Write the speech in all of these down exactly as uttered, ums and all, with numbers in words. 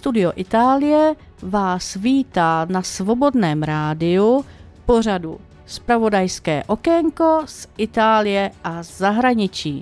Studio Itálie vás vítá na Svobodném rádiu pořadu Zpravodajské okénko z Itálie a z zahraničí.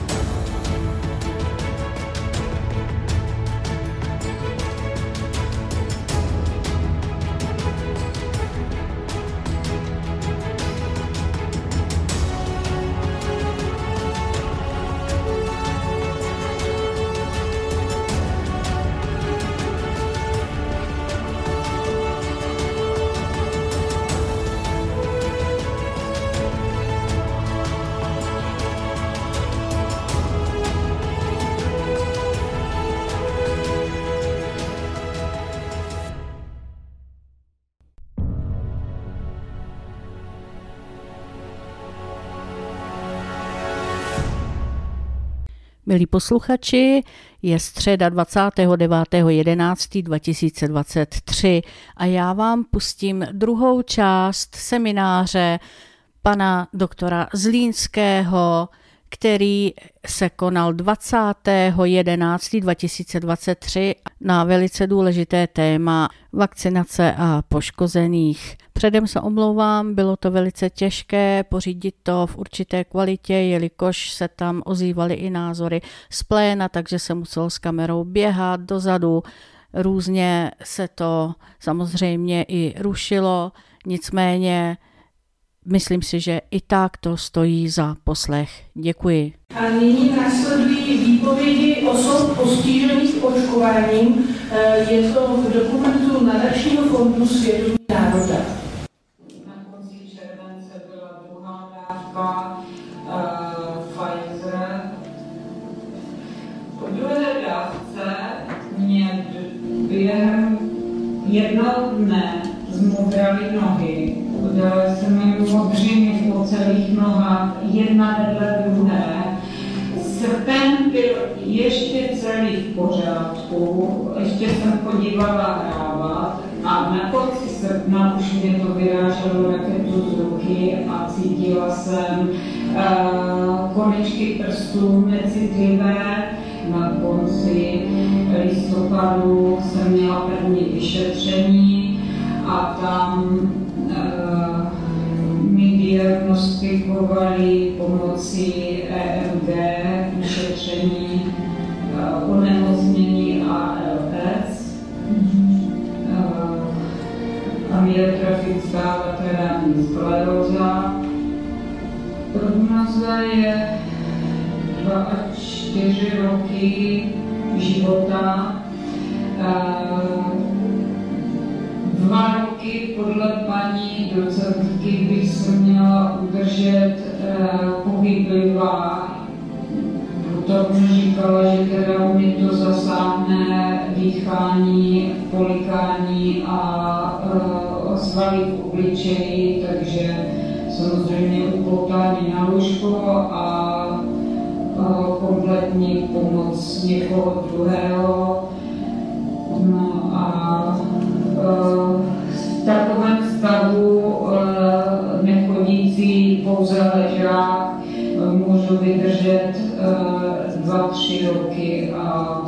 Milí posluchači, je středa dvacátého devátého jedenáctého dva tisíce dvacet tři a já vám pustím druhou část semináře pana doktora Zlínského, který se konal dvacátého jedenáctého dva tisíce dvacet tři na velice důležité téma vakcinace a poškozených. Předem se omlouvám, bylo to velice těžké pořídit to v určité kvalitě, jelikož se tam ozývaly i názory z pléna, takže se muselo s kamerou běhat dozadu. Různě se to samozřejmě i rušilo, nicméně myslím si, že i tak to stojí za poslech. Děkuji. A nyní následují výpovědi osob postižených očkováním. Je to v dokumentu Nadačního fondu Svědomí národa. Na konci července byla druhá dávka uh, Pfizer. Po druhé dávce mě během jednoho dne zmodraly nohy. Udělali se mi modřiny po celých nohách, jedna vedle druhé. Srpen byl ještě celý v pořádku, ještě jsem chodívala hrávat a na konci srpna už mě to vyráželo raketu z ruky a cítila jsem uh, konečky prstů necitlivé. Na konci listopadu jsem měla první vyšetření a tam Uh, mi diagnostikovali pomocí E M G vyšetření uh, onemocnění A L S, uh, amyotrofická laterální skleróza. Prognoza je dva až čtyři roky života. Uh, Dva roky podle paní docentky bych se měla udržet eh, pohyblivá. Potom říkala, že teda mi to zasáhne dýchání, polikání a eh, svaly v obličeji, takže samozřejmě upoutání na lůžko a eh, kompletní pomoc někoho druhého. No a v takovém stavu nechodící pouze ležák můžu vydržet dva, tři roky a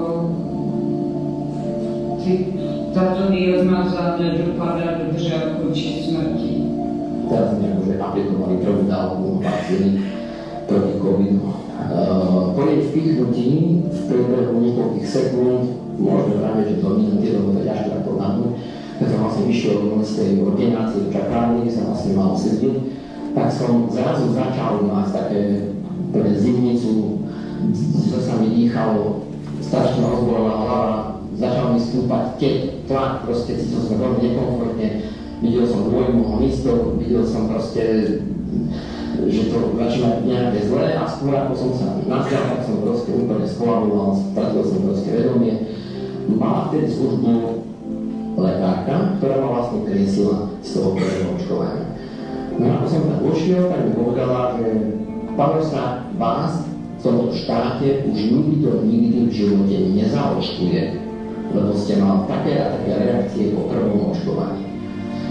tato diagnoza nedopadá dobře a končí smrtí. Teraz nemôže aplikovali prvú dávku vakcíny proti covidu. Po jej vpichnutí v priebehu niekoľkých sekúnd, môžeme práve, že to minúty, lebo to ťažko takto odhadnúť, keď som vlastne vyšiel z tej ordinácie v čakárni, kde som vlastne mal sedieť, tak som zrazu začal mať také pre zimnicu, čo sa mi dýchalo, strašne rozbolená hlava, začal mi stúpať tlak, proste cítil som veľmi nekomfortne, videl som dvojmu honistov, videl som proste, že to začína nejaké zlé a skôr ako som sa nazval, tak som proste úplne skolaboval, stratil som proste vedomie. Mala vtedy službu lekárka, ktorá ma vlastne triesila z toho prvého očkovania. No a ako som tam vošiel, tak mi povedala, že Pavlovská, vás v tomto štáte už nikto nikdy v živote nezaočkuje, lebo ste mal také a také reakcie po prvom očkovaní. A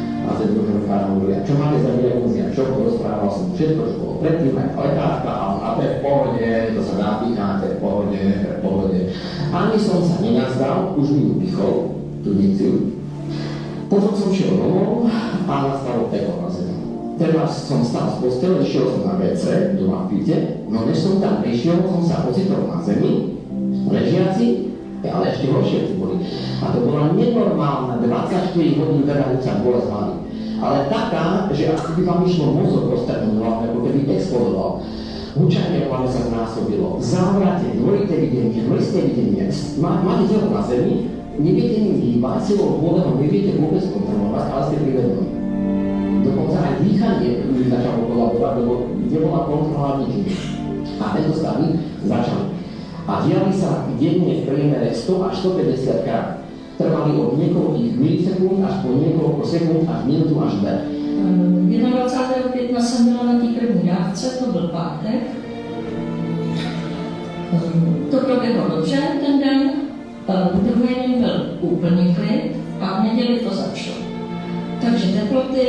máte druhého lekára, hovoria, čo máte za diagnózy a čo, rozprával som všetko, čo bolo predtým, aj lekárka, a to je v pohode, to sa dá pýchať, to je v pohode, to je v pohode. Ani som sa nenazdal, už mi upichol tú dikciu. Potom som šiel domov a nastalo peklo na zemi. Teraz som stal z postele, išiel som na vé cé, doma v byte, no než som tam prišiel, som sa ocitol na zemi, ležiaci, ale ešte horšie tu boli. A to bola nenormálna dvadsaťštyri hodín vedajúca bolesť hlavy. Ale taká, že ako by vám išlo mozog roztrhnúť hlavne, ako keby explodoval. Hučanie hlavne sa znásobilo, závrate, dvojité videnie, mlisté videnie, máte telo na zemi, neviete ním hýbať, silou vôleho neviete vôbec kontrolovať, ale ste privedomí. Dokonca aj dýchanie už začalo kolabovať, lebo nebola kontrola ničím. A tento stavy začali. A diali sa denne v priemere sto až stopäťdesiat krát. Trvali od niekoľkých milisekúnd až po niekoľko sekúnd až minútu až dve. dvacátého prvního května jsem byla na té první dávce, to byl pátek. To proběhlo dobře ten den, druhý den byl úplný klid a v neděli to začalo. Takže teploty,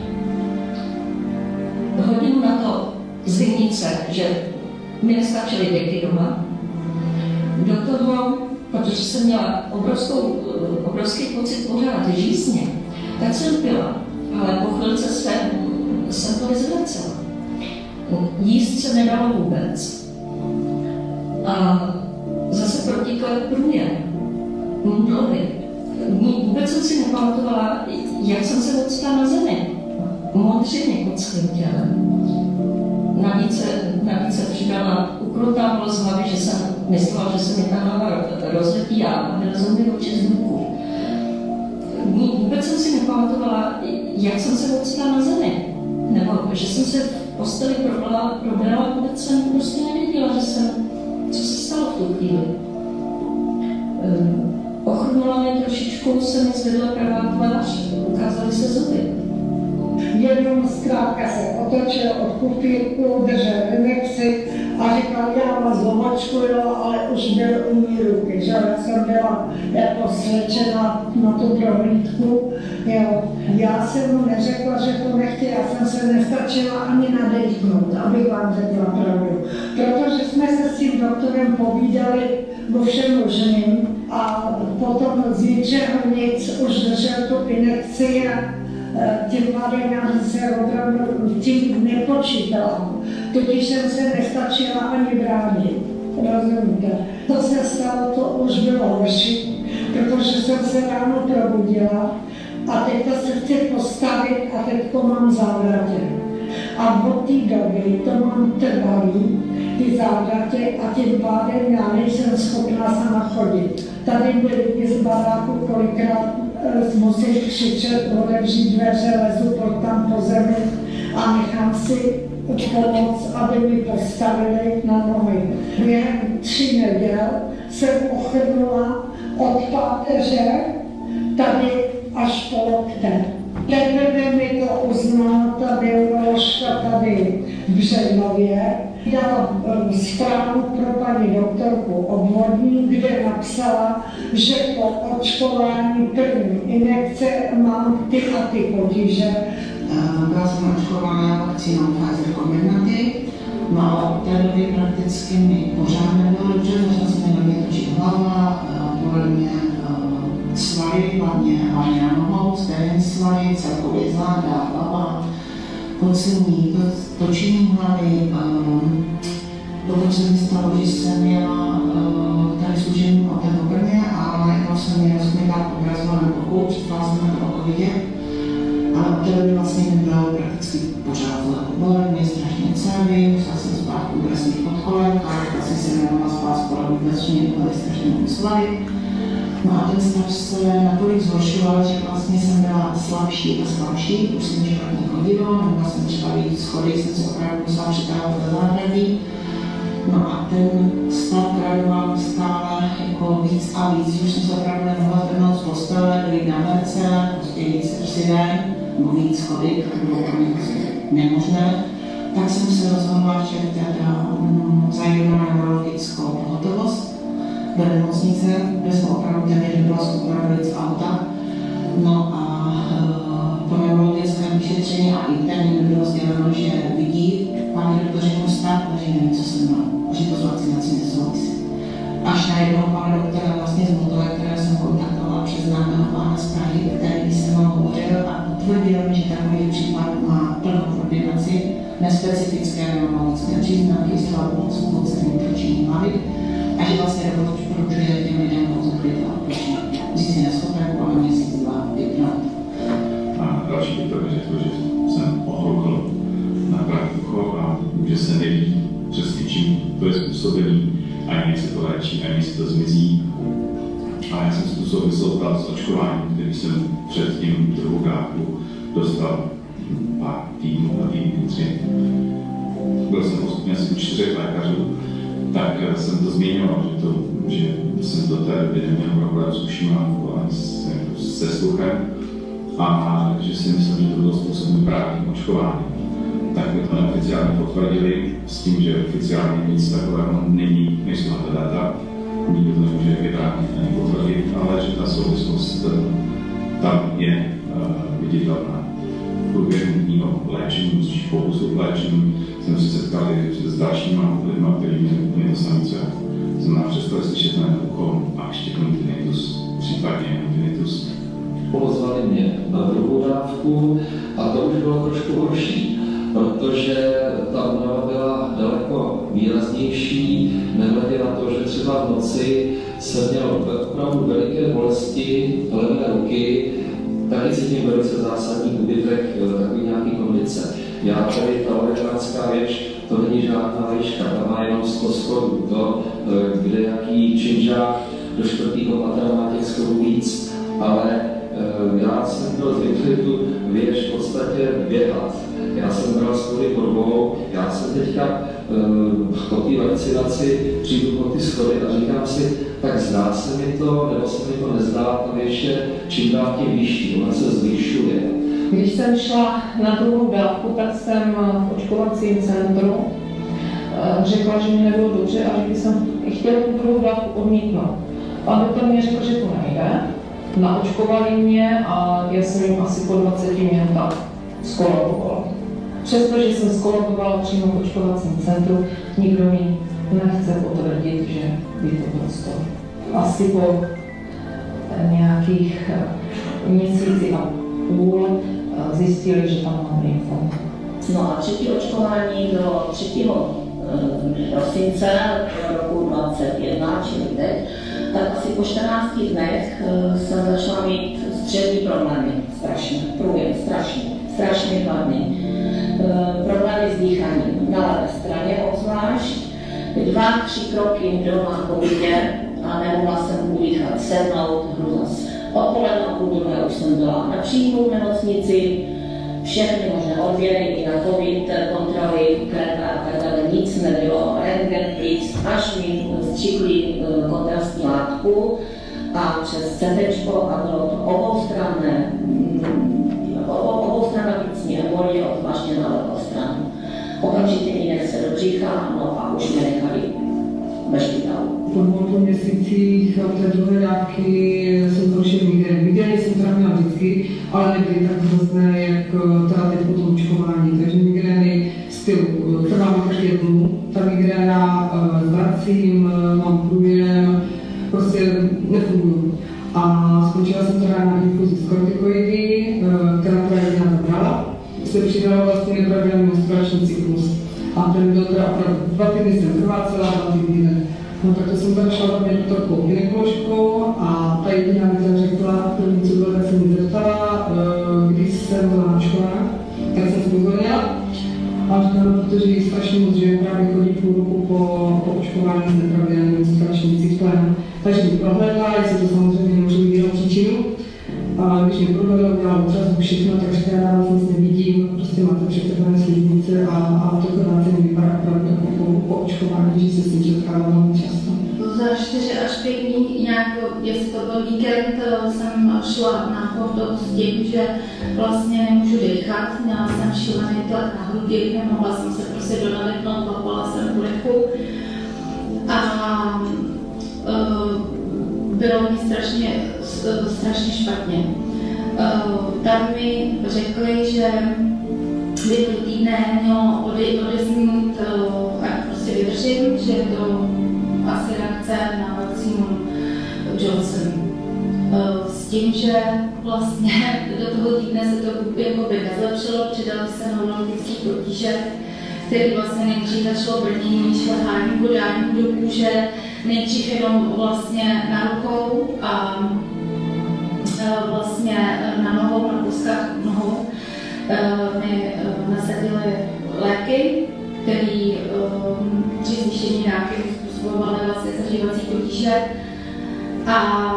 hodinu na to z Vinice, že mi nestačily děti doma. Do toho, protože jsem měla obrovskou, obrovský pocit pořád žízně, tak jsem pila, ale po chvilce jsem, jsem to vyzvracela. Jíst se nedalo vůbec. A zase protíkal průjem, mdlovy. Vůbec jsem si nepamatovala, jak jsem se odstala na zemi. Modřiny pod svým tělem. Navíc se, navíc se přidala ukrutná bolest hlavy, že jsem myslela, že se mi ta hlava rozletí a vylezou mi oči z bruku. Vůbec jsem si nepamatovala, jak jsem se odstala na zemi. Nebo že jsem se v posteli probrala, probrala, vůbec jsem prostě nevěděla, že jsem, co se stalo v tu chvíli. Ochrnula mě trošičku, se mi zvedla pravá tvář, ukázaly se zuby. Jenom zkrátka se otočil od kufírku, držel injekci a říkal, já vás zomačkuju, ale už byl u mý ruky, že já jsem byla jako slečena na tu prohlídku. Jo. Já jsem mu neřekla, že to nechci, já jsem se nestačila ani nadechnout, abych vám řekla pravdu. Protože jsme se s tím doktorem povídali o všem možným a potom z ničeho nic už držel tu injekci a tím pádem já se opravdu tím nepočítala. Totiž jsem se nestačila ani bránit. Rozumíte? To se stalo, to už bylo horší, protože jsem se ráno probudila a teď se chci postavit a teďko mám závratě. A od té doby to mám trvalý, ty závratě a tím pádem já nejsem schopná sama chodit. Tady byli lidi z baráku, kolikrát musím křičet, otevřít dveře, lezu tam po zemi a nechám si pomoct, aby mi postavili na nohy. Během tří neděl jsem ochrnula od páteře tady až po lokte. Teprve mi to uznala ta neuroložka tady v Břevnově. Dala zprávu pro paní doktorku obvodní, kde napsala, že po očkování první injekce mám ty a ty potíže. Byla jsem očkovaná vakcínou Pfizer Comirnaty, no ale od té doby prakticky mi pořád nebylo dobře, začala se mi na mě točit hlava, bolely mě svaly, hlavně, hlavně na nohou, stejné svaly, celkově záda, hlava, pocení, to, točení hlavy. Potom se mi stalo, že jsem měla tady služební hotel v Brně a najednou se mi rozkvětá obrazovala na boku, přestala jsem na to oko vidět. Ale od té doby vlastně mi bylo prakticky pořád zle. Bolely mě strašně cévy, musela jsem spát u dresných pod kolem, a vlastně jsem nemohla spát spolu vůbec, že mě byly strašně musely. No a ten stav se natolik zhoršoval, že vlastně jsem byla slabší a slabší, už jsem špatně chodila, nemohla jsem třeba víc schody, jsem se opravdu musela přitávat do záhradí. No a ten stav gradoval stále jako víc a víc, už jsem se opravdu nemohla zvednout z postele, byli na merce, prostě víc tři den, nebo víc schody, to bylo pro mě nemožné. Tak jsem se rozhodla, že teda um, zajdu na neurologickou pohotovost do nemocnice, kde jsem opravdu téměř nebyla schopná dojít z auta. No a uh, po neurologické ošetření a interně mi bylo sděleno, že vidí paní doktoře můj stav, a že nevím, co jsem má, že to s vakcinací nesouvisí. Až najednou pan doktor vlastně z Motole, které jsem kontaktovala přes známého pána z Prahy, který jsem mnou hovořil a potvrdil mi, že takový případ má plnou koordinaci, nespecifické neurologické příznaky, slabou způsobení točení hlavy a že vlastně doporučuje těm lidem pouze klid a odpočinut. Vzít si neschopenku, ale měsíc, dva, vypnout. A další doktor mi řekl, že jsem ohloukl na praktiku a že se neví přesně čím to je způsobený, ani jak se to léčí, ani jestli to zmizí. A já jsem si tu souvisel dal s očkováním, který jsem před tím druhou dávku dostal pár týdnů a týdnů tři. Byl jsem postupně asi u čtyřech lékařů, tak jsem to zmiňoval, že, to, že jsem do té doby neměl problém s ušima, se sluchem a že si myslím, že to bylo způsobem právě očkování. Tak mi to neoficiálně potvrdili s tím, že oficiálně nic takového není, nejsou na ta data, nikdo to nemůže vybránit ani potvrdit, ale že ta souvislost tam je uh, viditelná. V průběhu mého léčení, či pokusu k léčení, jsem se setkal i s dalšíma lidmi, kteří měli úplně to samé, co já. Znamená, přestali slyšet na ucho a ještě tinnitus, případně tinnitus. Pozvali mě na druhou dávku a to už bylo trošku horší, protože ta únava byla daleko výraznější, nehledě na to, že třeba v noci jsem měl opravdu veliké bolesti levé ruky, taky cítím velice zásadní úbytek takový nějaký kondice. Já tady ta orientánská věž, to není žádná výška, ta má jenom sto schodů, to, kde jaký činžák do čtvrtého patra má těch schodů víc, ale já jsem byl zvyklý tu věž v podstatě běhat. Já jsem bral schody pod sebou, já jsem teďka uh, po té vakcinaci přijdu po ty schody a říkám si, tak zdá se mi to, nebo se mi to nezdá, ta věž je čím dál tím vyšší, ona se zvyšuje. Když jsem šla na druhou dávku, tak jsem v očkovacím centru řekla, že mi nebylo dobře a že bych chtěla tu druhou dávku odmítnout. Pan doktor mi řekl, že to nejde, naočkovali mě a já jsem jim asi po dvaceti minutách skolabovala. Přestože jsem skolabovala přímo v očkovacím centru, nikdo mi nechce potvrdit, že by to prostě asi po nějakých měsíci a půl zjistili, že tam mám lymfom. No a třetí očkování bylo třetího prosince roku dvacet jedna, čili teď, tak asi po čtrnácti dnech jsem začala mít střevní problémy, strašně, průjem, strašně, strašně hlavně. Problémy s dýcháním na levé straně obzvlášť, dva, tři kroky doma po bytě a nemohla jsem udýchat, sednout, hrůzas. Odpoledne a půl druhé už jsem byla na příjmu v nemocnici, všechny možné odběry i na covid, kontroly, kreta a tak dále, nic nebylo, rentgen, plic, až mi střihli kontrastní látku a přes cétéčko a bylo to oboustranné, oboustranná plicní embolie, odvážně na levou stranu. Okamžitě injekce do břicha, no a už mě nechali ve špitálu. Po dvou měsících té druhé dávky jsem zhoršil migrény. Migrény jsem teda měla vždycky, ale nebyly tak hrozné, jak teda teď po tom očkování. Takže migrény stylu trvám každý dnu, ta migréna zvracím, mám průjem, prostě nefunguju. A skončila jsem teda na infuzi z kortikoidy, která teda jedna zabrala. Se přidala vlastně nepravidelný menstruační cyklus. A ten byl teda opravdu dva týdny jsem krvácela, dva týdny ne. No tak to jsem teda šla hlavně doktorkou gynekoložkou a ta jediná mi řekla, první co bylo, tak jsem mi zeptala, když jsem byla naočkovaná, tak jsem se pozvolnila. A říkala, protože jí strašně moc, že právě chodí půl roku po, po očkování s nepravidelným menstruačním cyklem. Takže mi prohlédla, jestli to samozřejmě nemůže být jenom příčinu. A když mě prohlédla, udělala odrazu všechno, takže já vás nic nevidím, prostě máte přetrhané sliznice a, a to krvácení vypadá opravdu jako po, po očkování, že se s tím setkávám často. Za čtyři až pět dní, nějak, jestli to byl víkend, jsem šla na pohotovost s tím, že vlastně nemůžu dechat, měla jsem šílený tlak na hrudi, nemohla jsem se prostě donadechnout, papala jsem u dechu. A uh, bylo mi strašně, strašně špatně. Uh, tam mi řekli, že jestli do týdne mělo ode, odeznít, ať prostě vydržím, že je to asi reakce na vakcínu Johnson. S tím, že vlastně do toho týdne se to jakoby nezlepšilo, přidali se neurologické potíže, který vlastně nejdřív začalo brnění, šlehání, podání do kůže, nejdřív jenom vlastně na rukou a vlastně na nohou, na kouskách nohou mi nasadili léky, které při zvýšení dávky způsobovaly vlastně zažívací potíže. A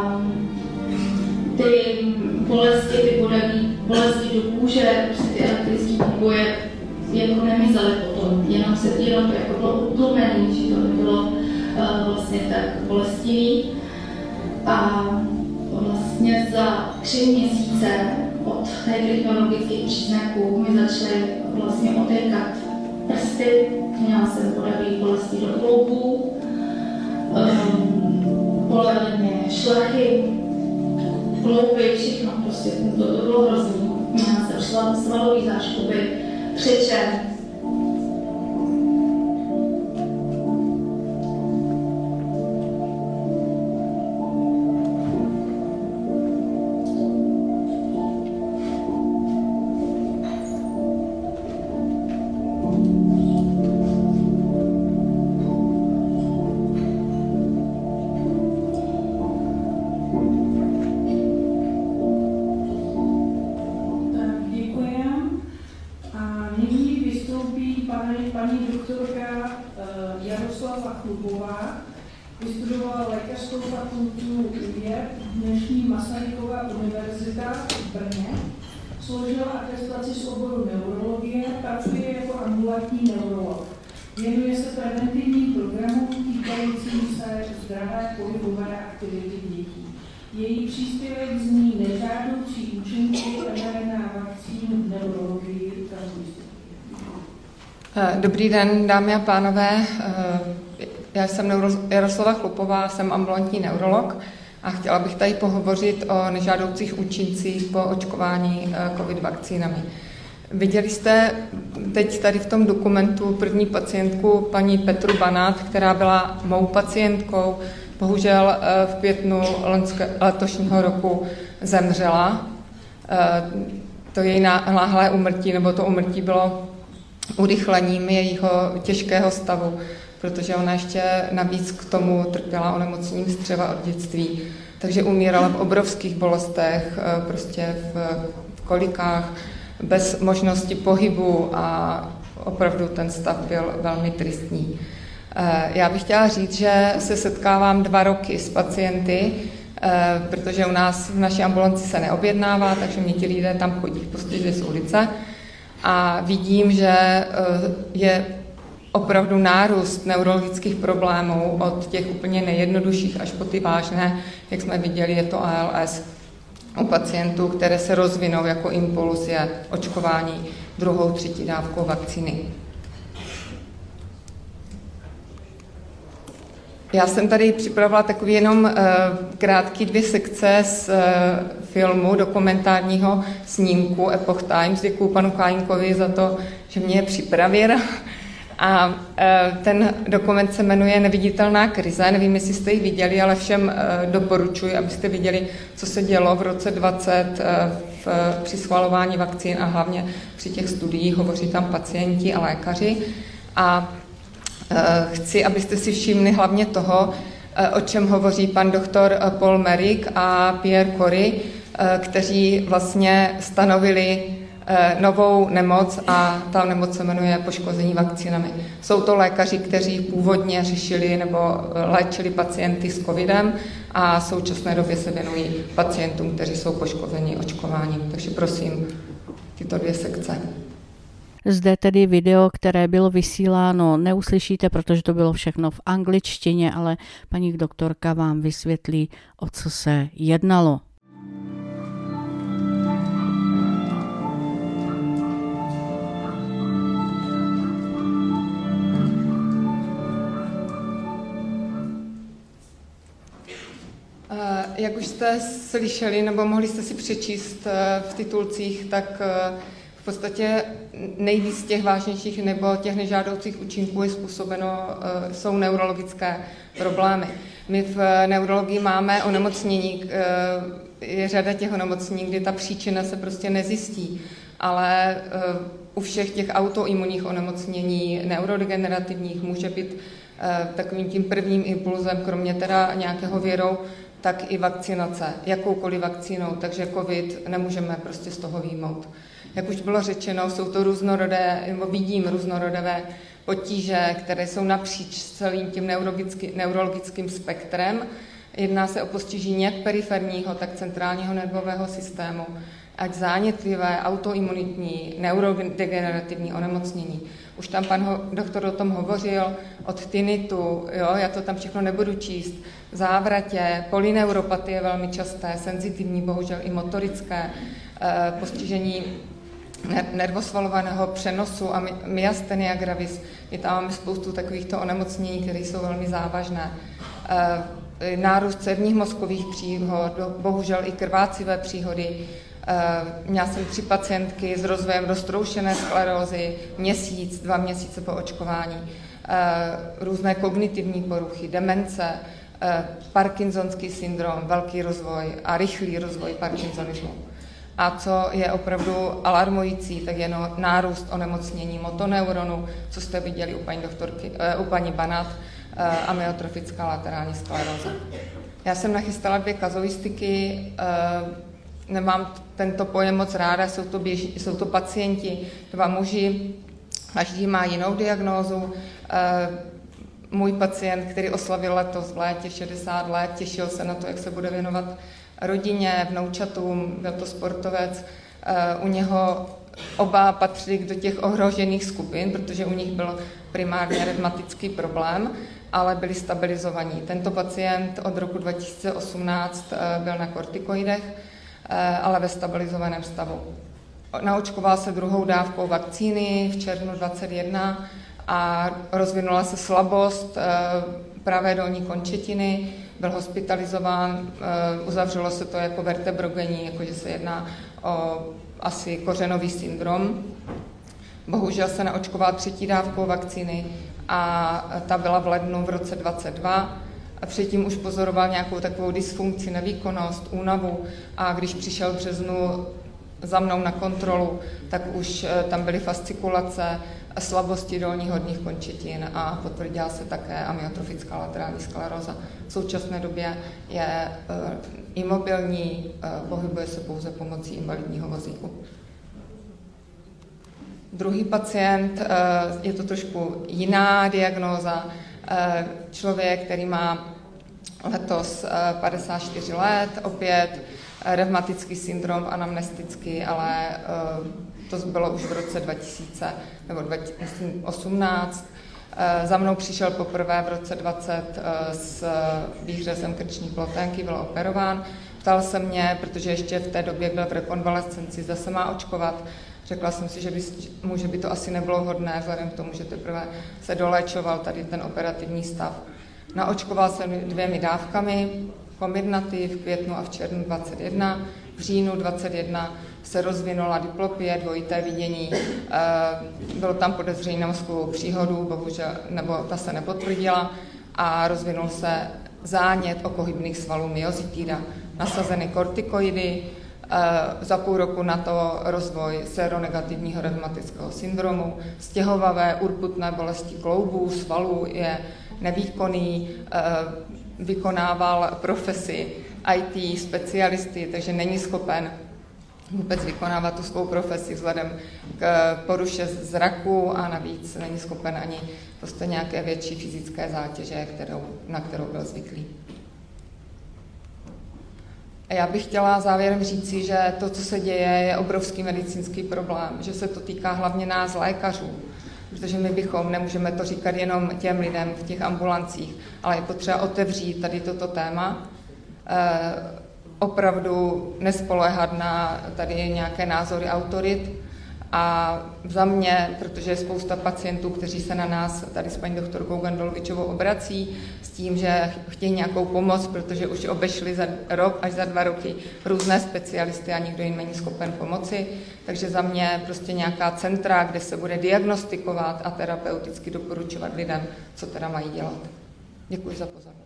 ty bolesti, ty podaví, bolesti do kůže, prostě ty elektrické výboje jako nemizely potom, jenom se jenom to jako bylo utlumený, že to nebylo uh, vlastně tak bolestivý. A vlastně za tři měsíce od těch neurologických příznaků mi začaly vlastně otékat prsty, měla jsem podaví bolesti do kloubů, um, bolely mě šlachy, klouby, všechno, prostě to, to bylo hrozný. Měla jsem svalový záškuby, křiče. Vystudovala lékařskou fakultu U J E P, dnešní Masaryková univerzita v Brně. Složila atestaci z oboru neurologie, pracuje jako ambulantní neurolog. Věnuje se preventivním programům týkajícím se zdravé pohybové aktivity dětí. Její příspěvek zní nežádoucí účinky er en á vakcín v neurologii. Dobrý den, dámy a pánové. Já jsem Jaroslava Chlupová, jsem ambulantní neurolog a chtěla bych tady pohovořit o nežádoucích účincích po očkování covid vakcínami. Viděli jste teď tady v tom dokumentu první pacientku paní Petru Banát, která byla mou pacientkou. Bohužel v květnu letošního roku zemřela. To její náhlé úmrtí, nebo to úmrtí bylo urychlením jejího těžkého stavu, protože ona ještě navíc k tomu trpěla onemocněním střeva od dětství. Takže umírala v obrovských bolestech, prostě v, v kolikách, bez možnosti pohybu a opravdu ten stav byl velmi tristní. Já bych chtěla říct, že se setkávám dva roky s pacienty, protože u nás v naší ambulanci se neobjednává, takže mě ti lidé tam chodí prostě z ulice a vidím, že je opravdu nárůst neurologických problémů od těch úplně nejjednodušších až po ty vážné, jak jsme viděli, je to A L S. U pacientů, které se rozvinou jako impuls, je očkování druhou, třetí dávkou vakcíny. Já jsem tady připravila takový jenom uh, krátký dvě sekce z uh, filmu, dokumentárního snímku Epoch Times. Děkuju panu Kajínkovi za to, že mě je připravil. A uh, ten dokument se jmenuje Neviditelná krize. Nevím, jestli jste ji viděli, ale všem uh, doporučuji, abyste viděli, co se dělo v roce dvacet uh, v, uh, při schvalování vakcín a hlavně při těch studiích. Hovoří tam pacienti a lékaři. A chci, abyste si všimli hlavně toho, o čem hovoří pan doktor Paul Merrick a Pierre Kory, kteří vlastně stanovili novou nemoc a ta nemoc se jmenuje poškození vakcínami. Jsou to lékaři, kteří původně řešili nebo léčili pacienty s covidem a v současné době se věnují pacientům, kteří jsou poškozeni očkováním. Takže prosím, tyto dvě sekce. Zde tedy video, které bylo vysíláno, neuslyšíte, protože to bylo všechno v angličtině, ale paní doktorka vám vysvětlí, o co se jednalo. Jak už jste slyšeli, nebo mohli jste si přečíst v titulcích, tak v podstatě nejvíc těch vážnějších nebo těch nežádoucích účinků je způsobeno, jsou neurologické problémy. My v neurologii máme onemocnění, je řada těch onemocnění, kdy ta příčina se prostě nezjistí, ale u všech těch autoimunních onemocnění neurodegenerativních může být takovým tím prvním impulzem, kromě teda nějakého virou, tak i vakcinace, jakoukoliv vakcínou, takže covid nemůžeme prostě z toho vyjmout. Jak už bylo řečeno, jsou to různorodé, nebo vidím různorodé potíže, které jsou napříč celým tím neurologickým spektrem. Jedná se o postižení jak periferního, tak centrálního nervového systému, ať zánětlivé, autoimunitní, neurodegenerativní onemocnění. Už tam pan doktor o tom hovořil, od tinnitu, jo, já to tam všechno nebudu číst, závratě, polyneuropatie velmi časté, senzitivní, bohužel i motorické, eh, postižení nervosvalovaného přenosu a myastenia gravis. Je tam máme spoustu takovýchto onemocnění, které jsou velmi závažné. Eh, nárůst cévních mozkových příhod, bohužel i krvácivé příhody. Měla jsem tři pacientky s rozvojem roztroušené sklerózy, měsíc, dva měsíce po očkování, různé kognitivní poruchy, demence, parkinsonský syndrom, velký rozvoj a rychlý rozvoj parkinsonismu. A co je opravdu alarmující, tak je no, nárůst onemocnění motoneuronu, co jste viděli u paní, doktorky, u paní Banat, amyotrofická laterální skleróza. Já jsem nachystala dvě kazuistiky, nemám tento pojem moc ráda, jsou to, běž, jsou to pacienti, dva muži, každý má jinou diagnózu. Můj pacient, který oslavil letos v létě šedesát let, těšil se na to, jak se bude věnovat rodině, vnoučatům, byl to sportovec. U něho oba patřili do těch ohrožených skupin, protože u nich byl primárně revmatický problém, ale byli stabilizovaní. Tento pacient od roku dva tisíce osmnáct byl na kortikoidech, ale ve stabilizovaném stavu. Naočkoval se druhou dávkou vakcíny v červnu dvacet jedna a rozvinula se slabost pravé dolní končetiny, byl hospitalizován, uzavřelo se to jako vertebrogenní, jakože se jedná o asi kořenový syndrom. Bohužel se naočkoval třetí dávkou vakcíny a ta byla v lednu v roce dvacet dva. A předtím už pozoroval nějakou takovou dysfunkci, nevýkonnost, únavu a když přišel v březnu za mnou na kontrolu, tak už tam byly fascikulace, slabosti dolních horních končetin a potvrdila se také amyotrofická laterální skleróza. V současné době je uh, imobilní, uh, pohybuje se pouze pomocí invalidního vozíku. Druhý pacient, uh, je to trošku jiná diagnóza, člověk, který má letos padesát čtyři let, opět revmatický syndrom anamnestický, ale to bylo už v roce dva tisíce nebo dva tisíce osmnáct. Za mnou přišel poprvé v roce dvacet s výhřezem krční ploténky, byl operován. Ptal se mě, protože ještě v té době byl v rekonvalescenci, zda se má očkovat. Řekla jsem si, že by, může by to asi nebylo hodné, vzhledem k tomu, že teprve se doléčoval tady ten operativní stav. Naočkoval jsem dvěmi dávkami, Comirnaty v květnu a v červnu dvacet jedna. V říjnu dvacet jedna se rozvinula diplopie, dvojité vidění. Bylo tam podezření na mozkovou příhodu, bohužel, nebo ta se nepotvrdila a rozvinul se zánět okohybných svalů myozitida. Nasazeny kortikoidy, za půl roku na to rozvoj séronegativního revmatického syndromu, stěhovavé urputné bolesti kloubů, svalů, je nevýkonný, vykonával profesi í té specialisty, takže není schopen vůbec vykonávat tu svou profesi vzhledem k poruše zraku a navíc není schopen ani prostě nějaké větší fyzické zátěže, kterou, na kterou byl zvyklý. Já bych chtěla závěrem říci, že to, co se děje, je obrovský medicínský problém, že se to týká hlavně nás, lékařů, protože my bychom, nemůžeme to říkat jenom těm lidem v těch ambulancích, ale je potřeba otevřít tady toto téma, e, opravdu nespoléhat na tady nějaké názory autorit A za mě, protože je spousta pacientů, kteří se na nás tady s paní doktorkou Gandolovičovou obrací s tím, že chtějí nějakou pomoc, protože už obešli za rok až za dva roky různé specialisty a nikdo jim není schopen pomoci. Takže za mě prostě nějaká centra, kde se bude diagnostikovat a terapeuticky doporučovat lidem, co teda mají dělat. Děkuji za pozornost.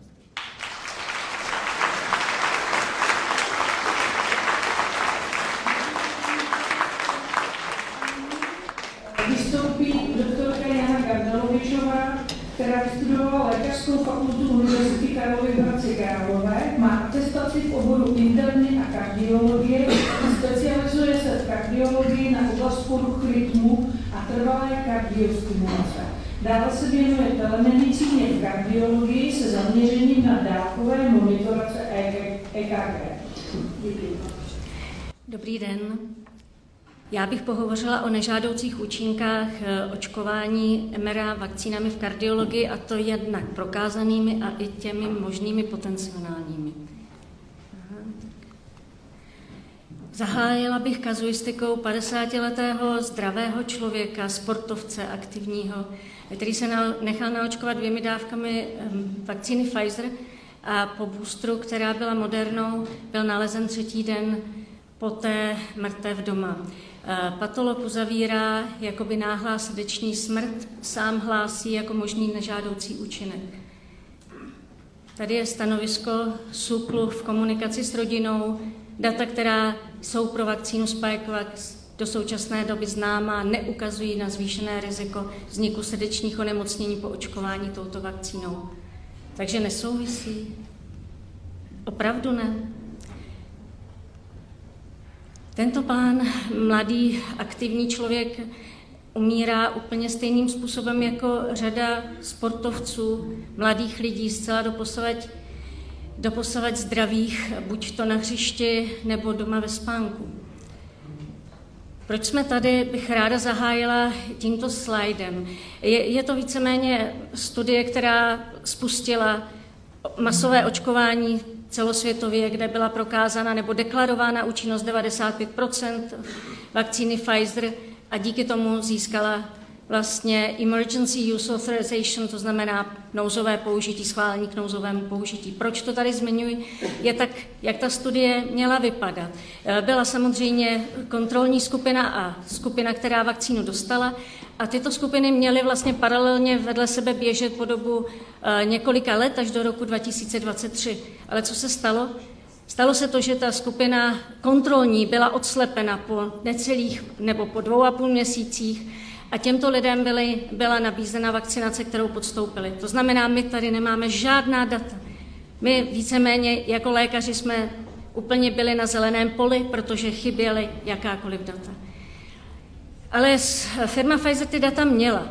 Vystoupí doktorka Jana Gandalovičová, která vystudovala lékařskou fakultu Univerzity Karlovy v Hradci Králové, má atestaci v oboru interny a kardiologie, specializuje se v kardiologii na oblast poruch rytmu a trvalé kardiostimulace. Dále se věnuje telemedicíně v kardiologii se zaměřením na dálkové monitorace E K G. Děkuji. Dobrý den. Já bych pohovořila o nežádoucích účinkách očkování em er á vakcínami v kardiologii, a to jednak prokázanými a i těmi možnými potenciálními. Zahájila bych kazuistikou padesátiletého zdravého člověka, sportovce aktivního, který se nechal naočkovat dvěmi dávkami vakcíny Pfizer a po boostru, která byla Modernou, byl nalezen třetí den poté mrtev doma. Patolog uzavírá jakoby náhlá srdeční smrt, sám hlásí jako možný nežádoucí účinek. Tady je stanovisko SÚKLu v komunikaci s rodinou. Data, která jsou pro vakcínu Spikevax do současné doby známá, neukazují na zvýšené riziko vzniku srdečních onemocnění po očkování touto vakcínou. Takže nesouvisí? Opravdu ne. Tento pán, mladý, aktivní člověk, umírá úplně stejným způsobem jako řada sportovců, mladých lidí, zcela doposavad, doposavad zdravých, buď to na hřišti, nebo doma ve spánku. Proč jsme tady, bych ráda zahájila tímto slajdem. Je, je to víceméně studie, která spustila masové očkování celosvětově, kde byla prokázána nebo deklarována účinnost devadesát pět procent vakcíny Pfizer a díky tomu získala vlastně Emergency Use Authorization, to znamená nouzové použití, schválení k nouzovému použití. Proč to tady zmiňuji? Je tak, jak ta studie měla vypadat. Byla samozřejmě kontrolní skupina a skupina, která vakcínu dostala, a tyto skupiny měly vlastně paralelně vedle sebe běžet po dobu několika let až do roku dva tisíce dvacet tři. Ale co se stalo? Stalo se to, že ta skupina kontrolní byla odslepena po necelých nebo po dvou a půl měsících a těmto lidem byly, byla nabízena vakcinace, kterou podstoupili. To znamená, my tady nemáme žádná data. My víceméně jako lékaři jsme úplně byli na zeleném poli, protože chyběly jakákoliv data. Ale firma Pfizer ty data měla.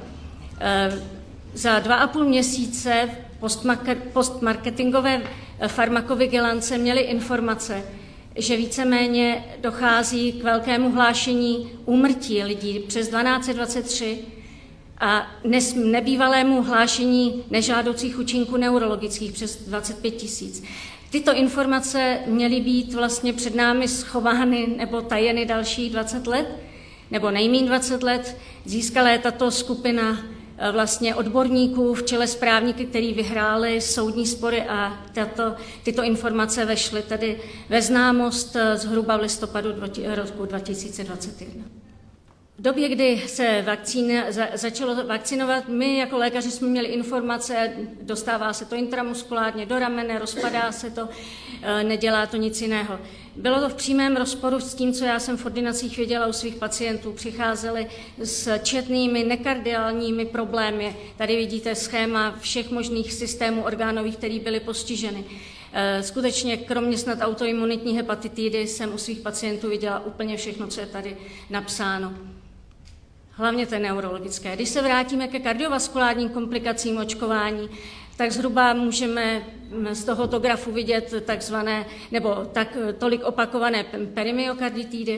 Za dva a půl měsíce postmarketingové farmakovigilance měly informace, že víceméně dochází k velkému hlášení úmrtí lidí přes dvanáct dvacet tři a nebývalému hlášení nežádoucích účinků neurologických přes dvacet pět tisíc. Tyto informace měly být vlastně před námi schovány nebo tajeny dalších dvacet let, nebo nejméně dvacet let. Získala je tato skupina vlastně odborníků v čele s právníky, který vyhráli soudní spory, a tato, tyto informace vešly tedy ve známost zhruba v listopadu roku dva tisíce dvacet jedna. V době, kdy se vakcín, za, začalo vakcinovat, my jako lékaři jsme měli informace, dostává se to intramuskulárně do ramene, rozpadá se to, nedělá to nic jiného. Bylo to v přímém rozporu s tím, co já jsem v ordinacích viděla u svých pacientů. Přicházeli s četnými nekardiálními problémy. Tady vidíte schéma všech možných systémů orgánových, které byly postiženy. Skutečně, kromě snad autoimunitní hepatitidy, jsem u svých pacientů viděla úplně všechno, co je tady napsáno. Hlavně té neurologické. Když se vrátíme ke kardiovaskulárním komplikacím očkování, tak zhruba můžeme z tohoto grafu vidět takzvané, nebo tak tolik opakované perimyokarditidy.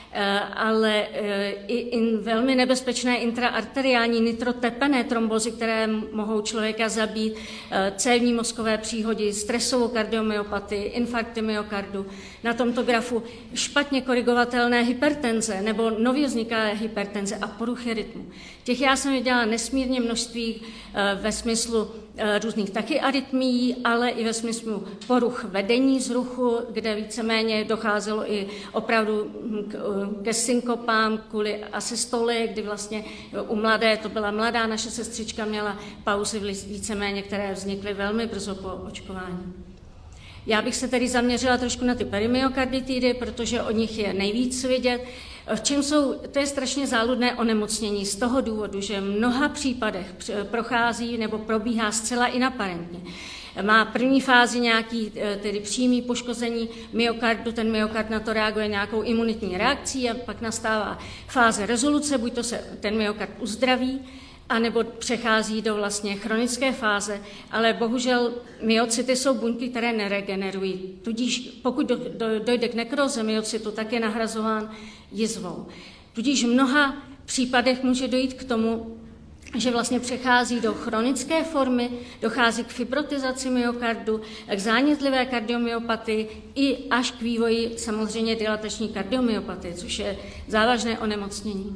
ale i in, velmi nebezpečné intraarteriální nitrotepené trombozy, které mohou člověka zabít, cévní mozkové příhody, stresovou kardiomyopatii, infarkty myokardu. Na tomto grafu špatně korigovatelné hypertenze nebo nově vzniklé hypertenze a poruchy rytmu. Těch já jsem viděla nesmírně množství ve smyslu různých taky arytmií, ale i ve smyslu poruch vedení vzruchu, kde víceméně docházelo i opravdu ke synkopám kvůli asystole, kdy vlastně u mladé, to byla mladá naše sestřička, měla pauzy víceméně, které vznikly velmi brzo po očkování. Já bych se tedy zaměřila trošku na ty perimyokarditidy, protože o nich je nejvíc vidět. V čem jsou, to je strašně záludné onemocnění z toho důvodu, že v mnoha případech prochází nebo probíhá zcela inaparentně. Má první fázi nějaký tedy přímý poškození myokardu, ten myokard na to reaguje nějakou imunitní reakcí a pak nastává fáze rezoluce, buď to se ten myokard uzdraví, anebo přechází do vlastně chronické fáze, ale bohužel myocyty jsou buňky, které neregenerují. Tudíž pokud do, do, dojde k nekroze myocytu, tak je nahrazován jizvou. Tudíž v mnoha případech může dojít k tomu, že vlastně přechází do chronické formy, dochází k fibrotizaci myokardu, k zánětlivé kardiomyopatii i až k vývoji samozřejmě dilatační kardiomyopatie, což je závažné onemocnění.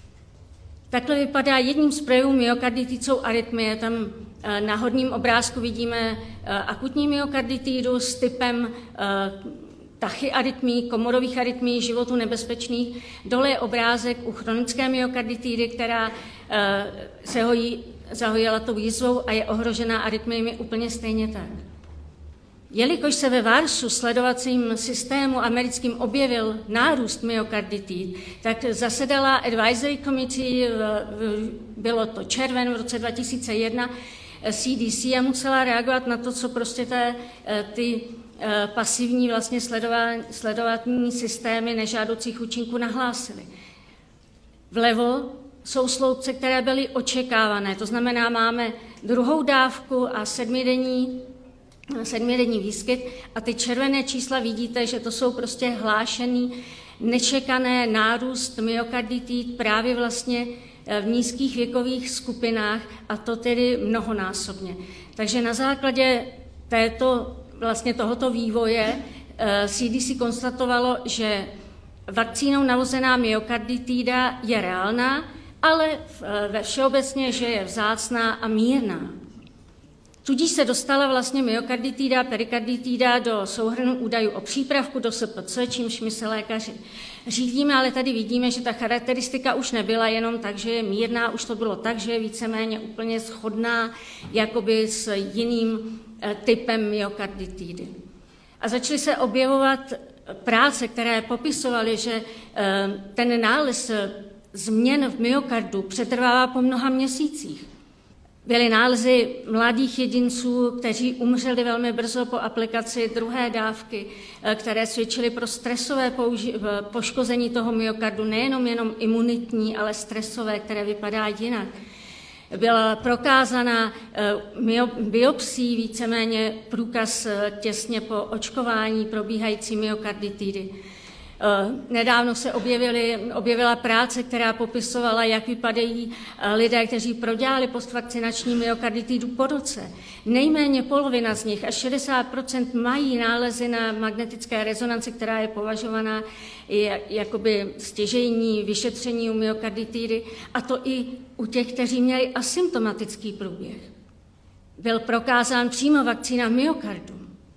Takhle vypadá jedním z projevů myokarditid jsou arytmie. Tam na horním obrázku vidíme akutní myokarditidu s typem tachyarytmí, komorových arytmí, životu nebezpečných. Dole je obrázek u chronické myokarditidy, která se hojí, zahojila tou jizvou a je ohrožená arytmiemi úplně stejně tak. Jelikož se ve VARSu sledovacím systému americkým objevil nárůst myokarditid, tak zasedala Advisory Committee, bylo to červen v roce dva tisíce jedna, C D C a musela reagovat na to, co prostě té, ty pasivní vlastně sledovací systémy nežádoucích účinků nahlásily. Vlevo jsou sloupce, které byly očekávané, to znamená, máme druhou dávku a sedmidenní sedmidenní výskyt a ty červené čísla vidíte, že to jsou prostě hlášený, nečekané nárůst myokarditid právě vlastně v nízkých věkových skupinách a to tedy mnohonásobně. Takže na základě této, vlastně tohoto vývoje C D C konstatovalo, že vakcínou navozená myokarditida je reálná, ale ve všeobecně, že je vzácná a mírná. Tudíž se dostala vlastně myokarditida, perikarditida do souhrnu údajů o přípravku do S P C, čímž my se lékaři řídíme, ale tady vidíme, že ta charakteristika už nebyla jenom tak, že je mírná, už to bylo tak, že je víceméně úplně shodná jakoby s jiným typem myokarditidy. A začaly se objevovat práce, které popisovaly, že ten nález změn v myokardu přetrvává po mnoha měsících. Byly nálezy mladých jedinců, kteří umřeli velmi brzo po aplikaci druhé dávky, které svědčily pro stresové použi- poškození toho myokardu, nejenom jenom imunitní, ale stresové, které vypadá jinak. Byla prokázána biopsí, víceméně průkaz těsně po očkování probíhající myokarditidy. Nedávno se objevily, objevila práce, která popisovala, jak vypadají lidé, kteří prodělali postvakcinační myokarditidu po roce. Nejméně polovina z nich, až šedesát procent, mají nálezy na magnetické rezonanci, která je považovaná i jakoby stěžejní vyšetření u myokarditidy, a to i u těch, kteří měli asymptomatický průběh. Byl prokázán přímo vakcína myokardu.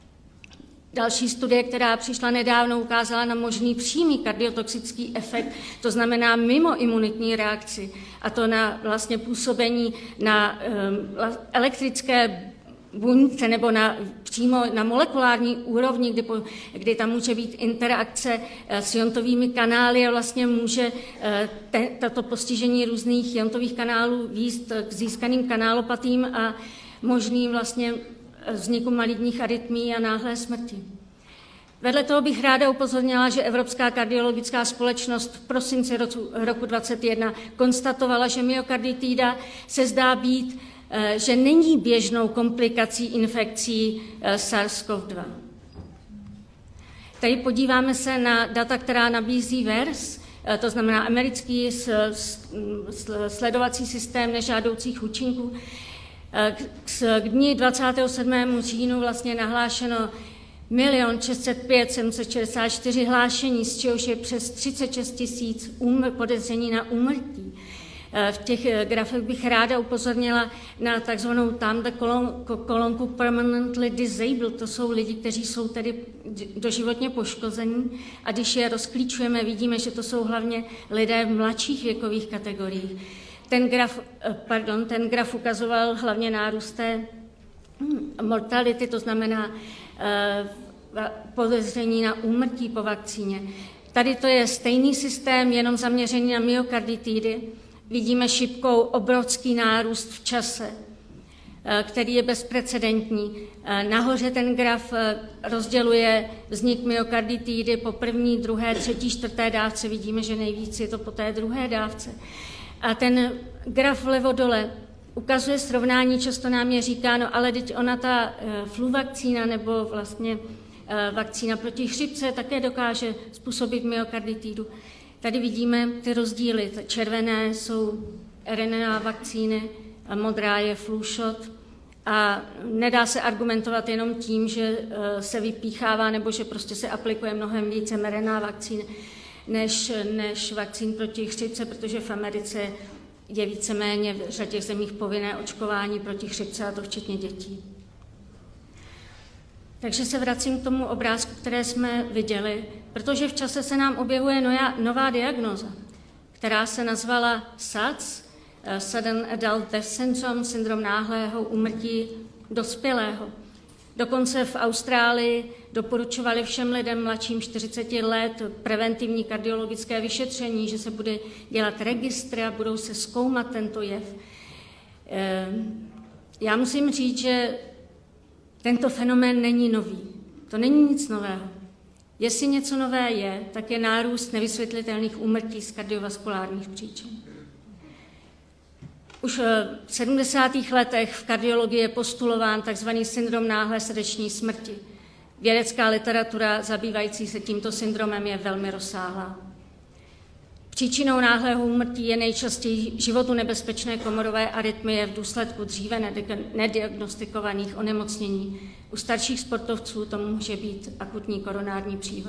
Další studie, která přišla nedávno, ukázala na možný přímý kardiotoxický efekt, to znamená mimo imunitní reakci, a to na vlastně působení na um, elektrické buňce nebo na, přímo na molekulární úrovni, kdy, po, kdy tam může být interakce uh, s iontovými kanály a vlastně může uh, te, tato postižení různých iontových kanálů vést k získaným kanálopatím a možným vlastně vzniku maligních arytmií a náhlé smrti. Vedle toho bych ráda upozornila, že Evropská kardiologická společnost v prosinci roku, roku dvacet jedna konstatovala, že myokarditida se zdá být, že není běžnou komplikací infekcí SARS-CoV dva. Tady podíváme se na data, která nabízí VERS. to znamená americký sledovací systém nežádoucích účinků. K dni dvacátého sedmého října vlastně nahlášeno milion šest set pět tisíc sedm set šedesát čtyři hlášení, z čehož je přes třicet šest tisíc podezření na úmrtí. V těch grafech bych ráda upozornila na takzvanou tamhle kolonku permanently disabled. To jsou lidi, kteří jsou tedy doživotně poškození. A když je rozklíčujeme, vidíme, že to jsou hlavně lidé v mladších věkových kategoriích. Ten graf, pardon, ten graf ukazoval hlavně nárůst té mortality, to znamená podezření na úmrtí po vakcíně. Tady to je stejný systém, jenom zaměřený na myokarditidy. Vidíme šipkou obrovský nárůst v čase, který je bezprecedentní. Nahoře ten graf rozděluje vznik myokarditidy po první, druhé, třetí, čtvrté dávce. Vidíme, že nejvíc je to po té druhé dávce. A ten graf vlevo dole ukazuje srovnání, často nám je říkáno, ale teď ona ta flu vakcína nebo vlastně vakcína proti chřipce také dokáže způsobit myokarditidu. Tady vidíme ty rozdíly. Červené jsou R N A vakcíny, a modrá je flu shot. A nedá se argumentovat jenom tím, že se vypíchává nebo že prostě se aplikuje mnohem více R N A vakcín než, než vakcín proti chřipce, protože v Americe je víceméně v řadě zemích povinné očkování proti chřipce, a to včetně dětí. Takže se vracím k tomu obrázku, které jsme viděli, protože v čase se nám objevuje nová diagnóza, která se nazvala S A D S, Sudden Adult Death Syndrome, syndrom náhlého úmrtí dospělého. Dokonce v Austrálii doporučovali všem lidem mladším čtyřiceti let preventivní kardiologické vyšetření, že se bude dělat registry a budou se zkoumat tento jev. Já musím říct, že tento fenomén není nový. To není nic nového. Jestli něco nové je, tak je nárůst nevysvětlitelných úmrtí z kardiovaskulárních příčin. Už v sedmdesátých letech v kardiologii je postulován tzv. Syndrom náhlé srdeční smrti. Vědecká literatura zabývající se tímto syndromem je velmi rozsáhlá. Příčinou náhlého úmrtí je nejčastěji životu nebezpečné komorové arytmie v důsledku dříve nediagnostikovaných onemocnění. U starších sportovců to může být akutní koronární příhoda.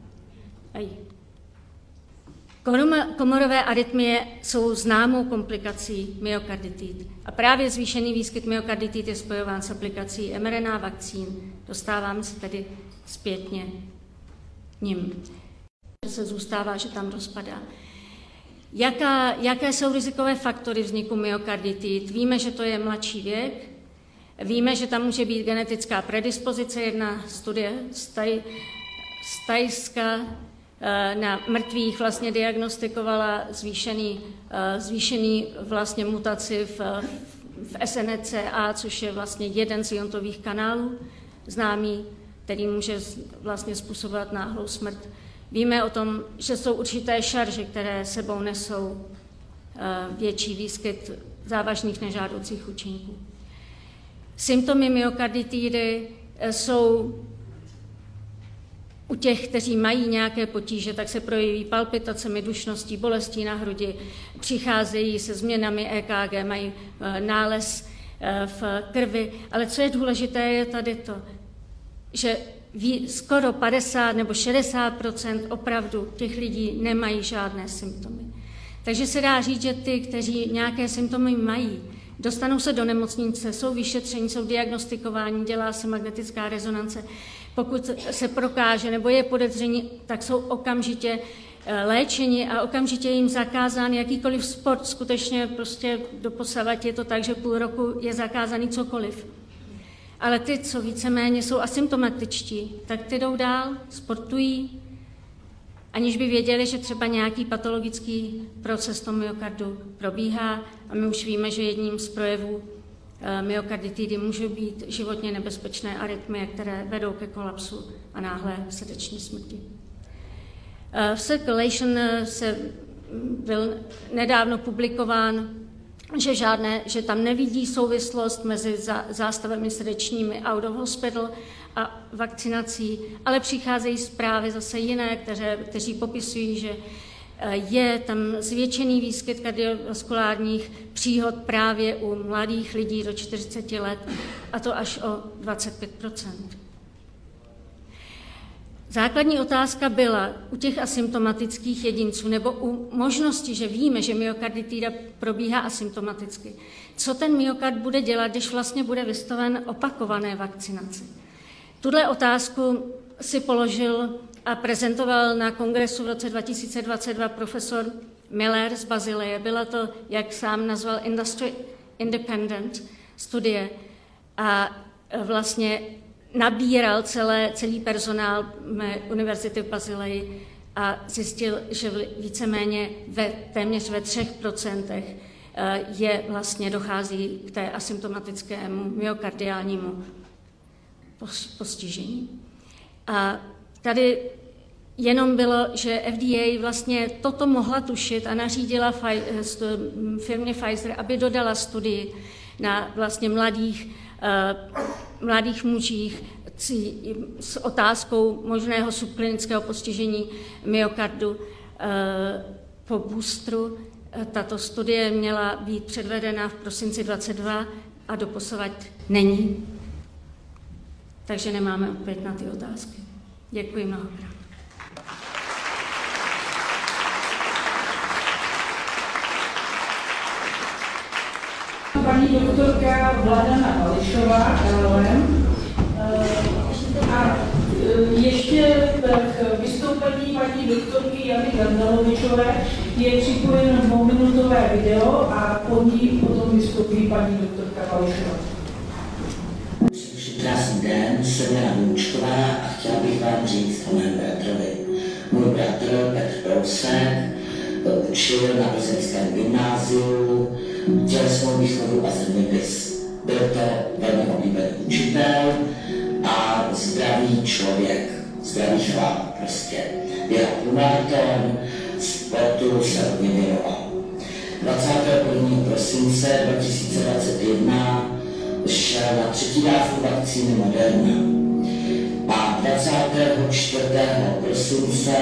Komorové arytmie jsou známou komplikací myokarditid. A právě zvýšený výskyt myokarditid je spojován s aplikací M R N A vakcín. Dostáváme se tedy zpětně k nim. Se zůstává, že tam rozpadá. Jaká, jaké jsou rizikové faktory vzniku myokarditid? Víme, že to je mladší věk, víme, že tam může být genetická predispozice. Jedna studie z, taj, z Tajska na mrtvých vlastně diagnostikovala zvýšený, zvýšený vlastně mutaci v, v S N C A, což je vlastně jeden z iontových kanálů známý, který může vlastně způsobovat náhlou smrt. Víme o tom, že jsou určité šarže, které sebou nesou větší výskyt závažných nežádoucích účinků. Symptomy myokarditidy jsou u těch, kteří mají nějaké potíže, tak se projeví palpitacemi, dušností, bolestí na hrudi, přicházejí se změnami E K G, mají nález v krvi. Ale co je důležité, je tady to, že skoro padesát nebo šedesát procent opravdu těch lidí nemají žádné symptomy. Takže se dá říct, že ty, kteří nějaké symptomy mají, dostanou se do nemocnice, jsou vyšetření, jsou diagnostikováni, dělá se magnetická rezonance. Pokud se prokáže nebo je podezření, tak jsou okamžitě léčeni a okamžitě jim zakázán jakýkoliv sport. Skutečně prostě doposavad je to tak, že půl roku je zakázaný cokoliv. Ale ty, co víceméně jsou asymptomatičtí, tak ty jdou dál, sportují, aniž by věděli, že třeba nějaký patologický proces toho myokardu probíhá. A my už víme, že jedním z projevů myokarditidy může být životně nebezpečné arytmie, které vedou ke kolapsu a náhlé srdeční smrti. V Circulation se byl nedávno publikován, že, žádné, že tam nevidí souvislost mezi zástavami srdečními out of hospital a vakcinací, ale přicházejí zprávy zase jiné, které, kteří popisují, že je tam zvětšený výskyt kardiovaskulárních příhod právě u mladých lidí do čtyřiceti let, a to až o dvacet pět procent. Základní otázka byla u těch asymptomatických jedinců nebo u možnosti, že víme, že myokarditida probíhá asymptomaticky. Co ten myokard bude dělat, když vlastně bude vystaven opakované vakcinaci? Tuhle otázku si položil a prezentoval na kongresu v roce dva tisíce dvacet dva profesor Miller z Bazileje. Byla to, jak sám nazval, industry independent studie a vlastně nabíral celé, celý personál univerzity v Bazileji a zjistil, že víceméně ve, téměř ve třech procentech je vlastně dochází k té asymptomatickému myokardiálnímu postižení. A tady jenom bylo, že F D A vlastně toto mohla tušit a nařídila firmě Pfizer, aby dodala studii na vlastně mladých, mladých mužích s otázkou možného subklinického postižení myokardu po boostru. Tato studie měla být předvedena v prosinci dvacet dva a doposavad není. Takže nemáme odpověď na ty otázky. Děkuji mnohokrát. Paní doktorka Vladana Bališová, L L M. A ještě k vystoupení paní doktorky Jany Gandalovičové je připojeno dvouminutové video a po ní potom vystoupí paní doktorka Bališová. Krásný den, jsem Jana Vůčková a chtěla bych vám říct o mém bratrovi. Můj bratr Petr Prousek učil na plzeňském gymnáziu tělesnou výchovu a zeměpis. Byl to velmi oblíbený učitel a zdravý člověk, zdravý chlap prostě. Běhal půlmaraton, sportu se hodně věnoval. dvacátého prvního prosince dva tisíce dvacet jedna šel na třetí dávku vakcíny Moderna. A dvacátého čtvrtého prosince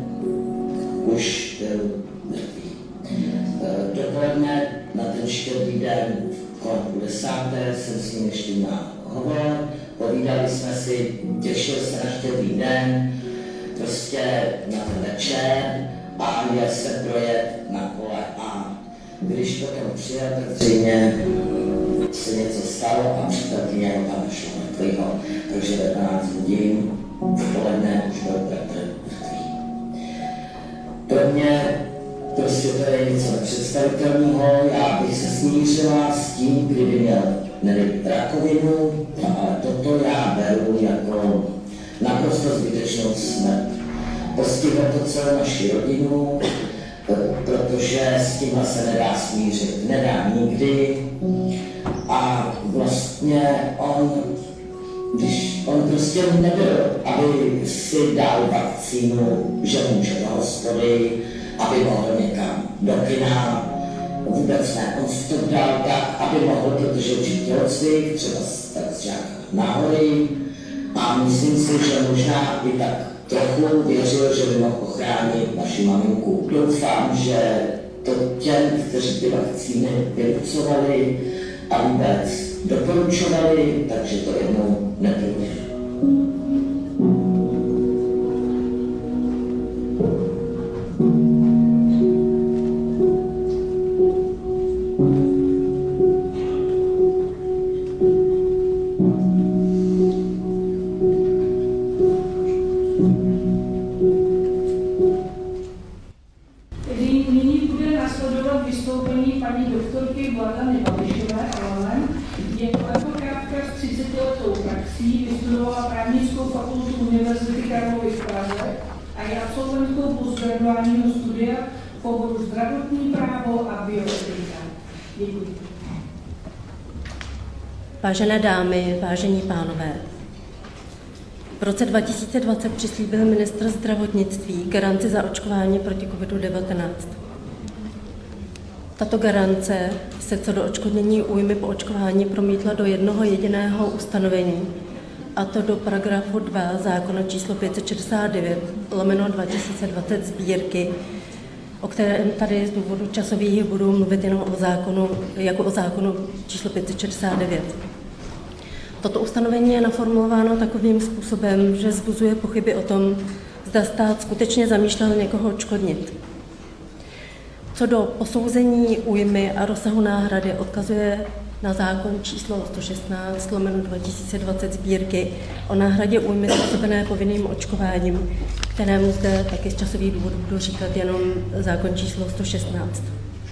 už byl mrtvý. Dopoledne na ten štědrý den kolem půl desáté jsem s ním ještě měl hovor, povídali jsme si, těšil se na štědrý den, prostě na ten večer a měl jsem projet na kole a když potom přijel, tak zřejmě se něco stalo a přítelkyně ho tam našlo mrtvýho, takže ve dvanáct hodin v poledne už byl bratr mrtvý. Pro mě prostě to je něco nepředstavitelného, já bych se smířila s tím, kdyby měl nevím, rakovinu, ale toto já beru jako naprosto zbytečnou smrt. Postihlo to celou naši rodinu, protože s tímhle se nedá smířit, nedá nikdy. A vlastně on, když on prostě nebyl, aby si dal vakcínu, že může do hospody, aby mohl někam do kina, vůbec ne. On si to dal tak, aby mohl, protože učit tělocvik, třeba tak z žáka na hory. A myslím si, že možná i tak trochu věřil, že by mohl ochránit naši maminku. Doufám, že to těm, kteří ty vakcíny vylucovali a vůbec doporučovali, takže to jednou neprůjde. Vážené dámy, vážení pánové, v roce dva tisíce dvacet přislíbil ministr zdravotnictví garanci za očkování proti kovidu devatenáct. Tato garance se co do odškodnění újmy po očkování promítla do jednoho jediného ustanovení, a to do paragrafu dva zákona číslo pět set šedesát devět lomeno dva tisíce dvacet sbírky, o kterém tady z důvodu časových budu mluvit jenom o zákonu, jako o zákonu číslo pět set šedesát devět. Toto ustanovení je naformulováno takovým způsobem, že vzbuzuje pochyby o tom, zda stát skutečně zamýšlel někoho odškodnit. Co do posouzení újmy a rozsahu náhrady odkazuje na zákon číslo sto šestnáct lomeno dva tisíce dvacet sbírky o náhradě újmy způsobené povinným očkováním, kterému zde taky z časových důvodů budu říkat jenom zákon číslo sto šestnáct.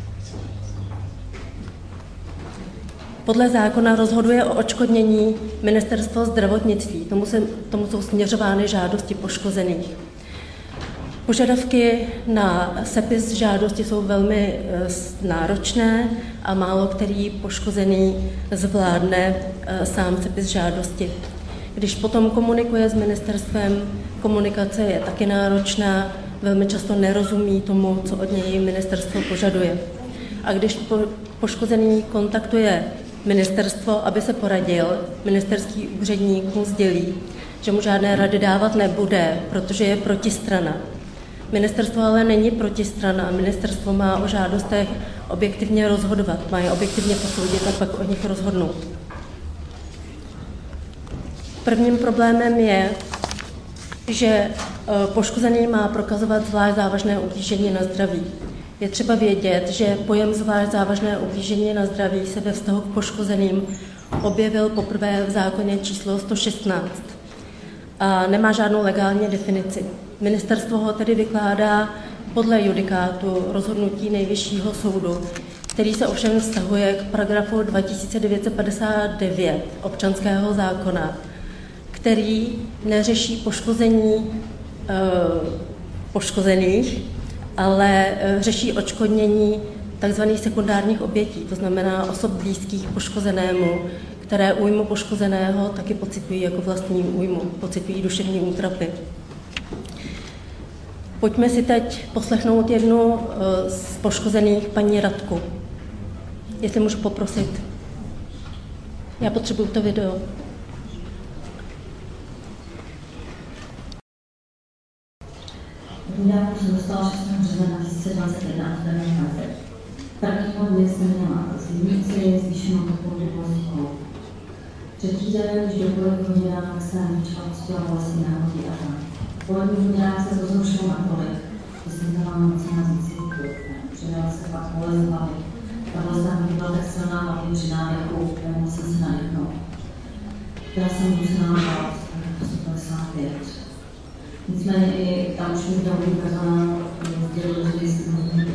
Podle zákona rozhoduje o odškodnění Ministerstvo zdravotnictví. Tomu, se, tomu jsou směřovány žádosti poškozených. Požadavky na sepis žádosti jsou velmi náročné a málo který poškozený zvládne sám sepis žádosti. Když potom komunikuje s ministerstvem, komunikace je taky náročná, velmi často nerozumí tomu, co od něj ministerstvo požaduje. A když poškozený kontaktuje ministerstvo, aby se poradil, ministerský úředník mu sdělí, že mu žádné rady dávat nebude, protože je protistrana. Ministerstvo ale není protistrana, ministerstvo má o žádostech objektivně rozhodovat, má je objektivně posoudit a pak o nich rozhodnout. Prvním problémem je, že poškozený má prokazovat zvlášť závažné ublížení na zdraví. Je třeba vědět, že pojem zvlášť závažné ublížení na zdraví se ve vztahu k poškozeným objevil poprvé v zákoně číslo sto šestnáct a nemá žádnou legální definici. Ministerstvo ho tedy vykládá podle judikátu rozhodnutí Nejvyššího soudu, který se ovšem vztahuje k paragrafu dva tisíce devět set padesát devět občanského zákona, který neřeší poškození e, poškozených, ale e, řeší odškodnění tzv. Sekundárních obětí, to znamená osob blízkých poškozenému, které újmu poškozeného taky pociťují jako vlastní újmu, pociťují duševní útrapy. Pojďme si teď poslechnout jednu z poškozených, paní Radku. Jestli můžu poprosit. Já potřebuju to video. Nedávno jsem dostala šestého března dva tisíce dvacet jedna v dané Praze. Prvního dne jsem měla zimnici zvýšenou takovou depozitou. Třetí den, když do poledních hodinách jsem čela vlastně náhodí a tak. V poledních hodinách se rozrušilo natolik, že jsem dala moc na zícíku. Přidala se pak bolest hlavy. Ta bolest hlavy byla tak silná hlavně při nádechu, nemohla jsem se nadechnout. Byla jsem musela bát, tak to sto padesát pět. Nicméně i tam už mi zdravotní personál sdělil, že jsem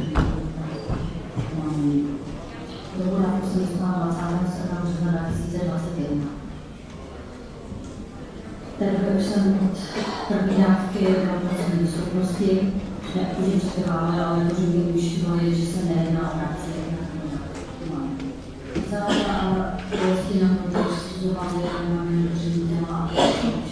dobu dávku jsem dostala dvacátého sedmého března dva tisíce dvacet jedna. Teď už jsem od první dávky na pracovní schopnosti, neaktivně přetrvávala, ale to, že mě ujišťovali, že se nejedná o reakci. Zále a bolesti na to, že studovali, že máme dobře téma a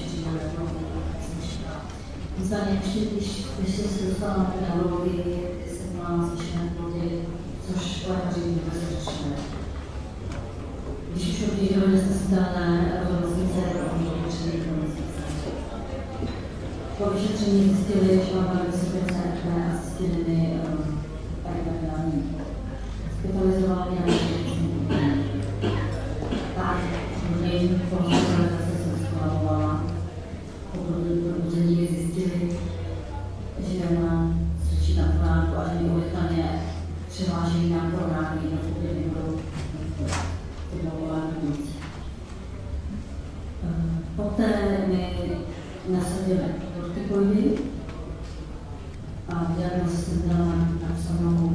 nicméně ještě, když, když jsem se dostala na pedagogii, jsem měla zvýšené plody, což lékaři vůbec řešili. Když už obdížili nesnesitelné rozhodnosti obdížili rozhodnosti. Po vyšetření zjistili, že mám velmi vysoké C R P a zjistili mi perikardiální. Hospitalizovali mě na štěstí. Tak, nejím po hospitalizaci jsem schvalovala. Probuzení mi zjistili, že mám slyšet na kolánku a že mi urychleně převážení na koronární, protože mi budou vybavovat. Poté mi nasadili kortikoidy a diagnozu jsem dala napsanou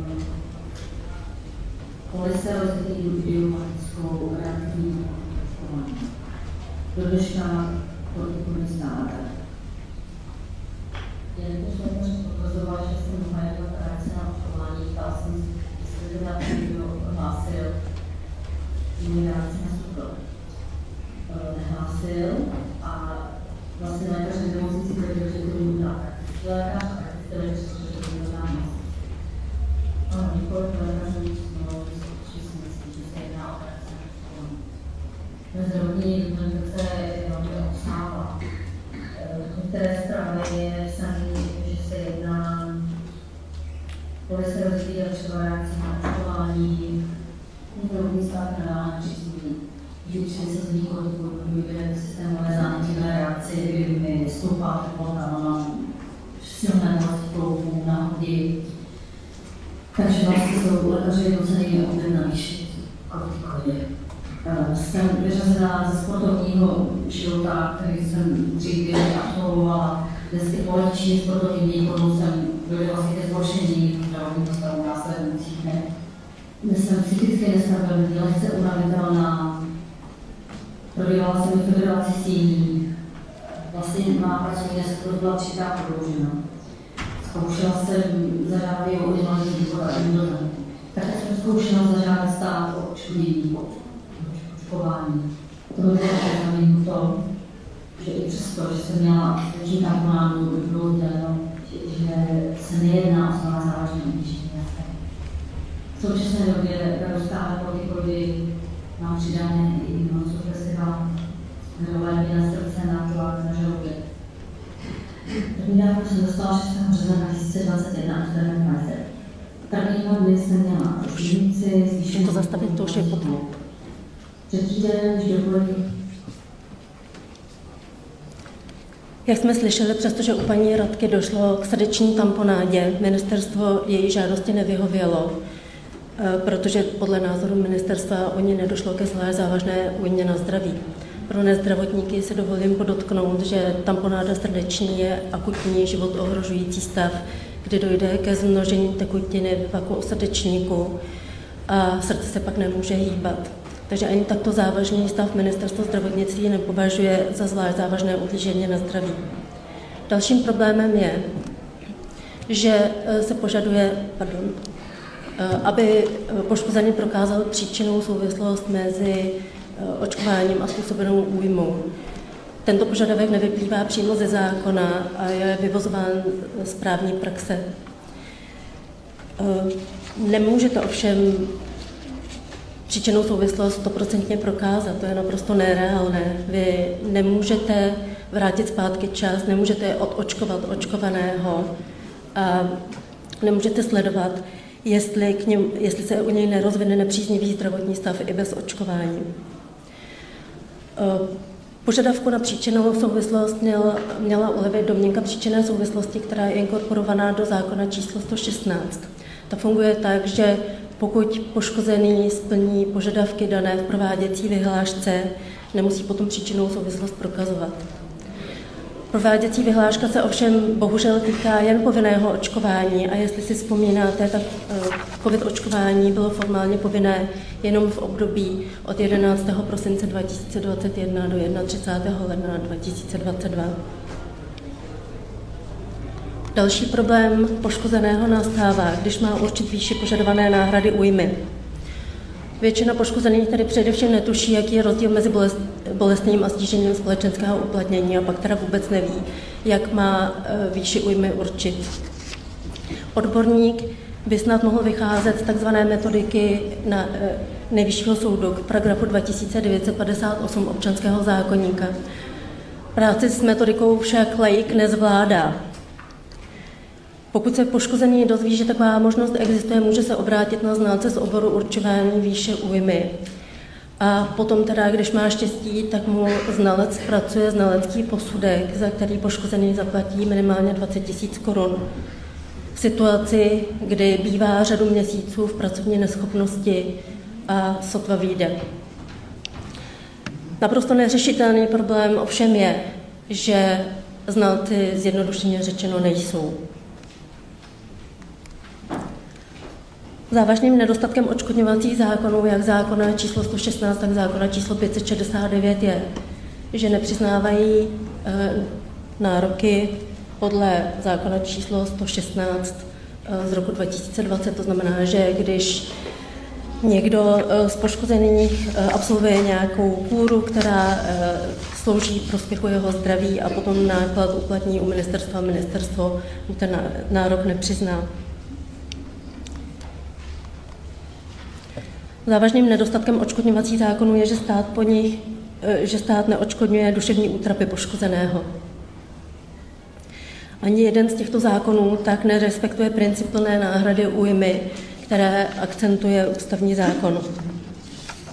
polysteroidní idiopatickou reaktivní očkování. Do dneška kortikoidy stále. Jelikož lékař pokazoval, že jsem mohla jednou reakce na očkování, ptal jsem, jestli to na někdo hlásil, že mi reakce na cukr nehlásil a vlastně lékař v nemocnici tvrdil, že to není tak. Lékař a praktický lékař, že to není tak. Ano, několik lékařů mělo, že si myslí, že se jedná o reakce na očkování. Zdravotní dokumentace je velmi obsáhlá. Některé strany je psané, že se jedná stát nedá nepřízniví. Když se z někoho dojde systémové zánětlivé reakce, kdy mi stoupá teplota, mám silné bolesti kloubů, náhody. Takže vlastně jsou lékaři doceněni objem navýšit kortikoidy. Jsem vyřazená ze sportovního života, který jsem dřív absolvovala. Vždycky polehčí sportovní výkonu jsem byla vlastně ke zhoršení zdravotního stavu následujících dnech. Dnes jsem psychicky nestabilní, lehce unavitelná. Probíhala jsem fibrilaci síní. Vlastně má pracovní neschopnost byla třetá prodloužena. Zkoušela jsem zažádat o udělání výkona endozem. Také jsem zkoušela zažádat stát o odškodnění, očkování. To bylo znamená to, že i přesto, že jsem měla větší tamponádu, bylo děleno, že se nejedná o samá závažné ublížení. V současné době beru stále kortikoidy, mám přidané i imunosupresiva, léky na srdce, na tlak, na žaludek. První dávku jsem dostala šestého března dva tisíce dvacet jedna v Termin Pfizer. Prvního dny jsem měla žínici, zvýšenou... To zastavit, to už je potom. Třetí den, když dopolední. Jak jsme slyšeli, přestože u paní Radky došlo k srdeční tamponádě, ministerstvo její žádosti nevyhovělo, protože podle názoru ministerstva o ní nedošlo ke zvlášť závažné újmě na zdraví. Pro nezdravotníky si dovolím podotknout, že tamponáda srdeční je akutní život ohrožující stav, kdy dojde ke zmnožení tekutiny v vaku srdečníku a srdce se pak nemůže hýbat. Takže ani takto závažný stav ministerstvo zdravotnictví nepovažuje za zvlášť závažné ublížení na zdraví. Dalším problémem je, že se požaduje, pardon, aby poškozený prokázal příčinnou souvislost mezi očkováním a způsobenou újmou. Tento požadavek nevyplývá přímo ze zákona a je vyvozován z právní praxe. Nemůžete ovšem příčinnou souvislost stoprocentně prokázat, to je naprosto nereálné. Vy nemůžete vrátit zpátky čas, nemůžete odočkovat očkovaného a nemůžete sledovat, jestli, k něm, jestli se u něj nerozvine nepříznivý zdravotní stav i bez očkování. Požadavku na příčinnou souvislost měla, měla ulevit domněnka příčinné souvislosti, která je inkorporovaná do zákona číslo sto šestnáct. Ta funguje tak, že pokud poškozený splní požadavky dané v prováděcí vyhlášce, nemusí potom příčinnou souvislost prokazovat. Prováděcí vyhláška se ovšem bohužel týká jen povinného očkování a jestli si vzpomínáte, tak covid očkování bylo formálně povinné jenom v období od jedenáctého prosince dva tisíce dvacet jedna do třicátého prvního ledna dva tisíce dvacet dva. Další problém poškozeného nastává, když má určit výši požadované náhrady újmy. Většina poškozených tedy především netuší, jaký je rozdíl mezi bolest, bolestným a stížením společenského uplatnění a pak teda vůbec neví, jak má výši újmy určit. Odborník by snad mohl vycházet z takzvané metodiky na Nejvyššího soudu k paragrafu dva tisíce devět set padesát osm občanského zákoníka. Práci s metodikou však laik nezvládá. Pokud se poškozený dozví, že taková možnost existuje, může se obrátit na znalce z oboru určování výše újmy. A potom teda, když má štěstí, tak mu znalec zpracuje znalecký posudek, za který poškozený zaplatí minimálně dvacet tisíc korun. V situaci, kdy bývá řadu měsíců v pracovní neschopnosti a sotva vyjde. Naprosto neřešitelný problém ovšem je, že znalci zjednodušeně řečeno nejsou. Závažným nedostatkem odškodňovacích zákonů, jak zákona číslo sto šestnáct, tak zákona číslo pět set šedesát devět je, že nepřiznávají e, nároky podle zákona číslo sto šestnáct e, z roku dva tisíce dvacet. To znamená, že když někdo e, z poškozených e, absolvuje nějakou kůru, která e, slouží prospěchu jeho zdraví a potom náklad uplatní u ministerstva, ministerstvo mu ten nárok nepřizná. Závažným nedostatkem odškodňovacích zákonů je, že stát, po nich, že stát neodškodňuje duševní útrapy poškozeného. Ani jeden z těchto zákonů tak nerespektuje princip plné náhrady újmy, které akcentuje ústavní zákon.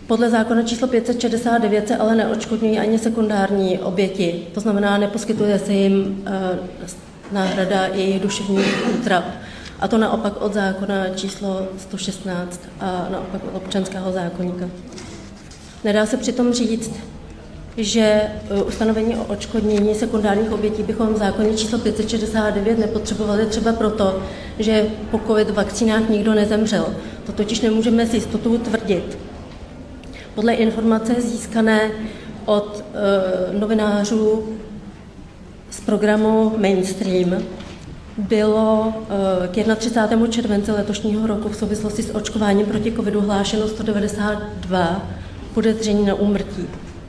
Podle zákona číslo pět set šedesát devět se ale neodškodňují ani sekundární oběti, to znamená, neposkytuje se jim náhrada jejich duševních útrap. A to naopak od zákona číslo sto šestnáct a naopak od občanského zákoníka. Nedá se přitom říct, že ustanovení o odškodnění sekundárních obětí bychom v zákoně číslo pět set šedesát devět nepotřebovali třeba proto, že po covid vakcínách nikdo nezemřel. To totiž nemůžeme s jistotou tvrdit. Podle informace získané od e, novinářů z programu Mainstream bylo e, k třicátému prvnímu červenci letošního roku v souvislosti s očkováním proti covidu hlášeno sto devadesát dva podezření na úmrtí.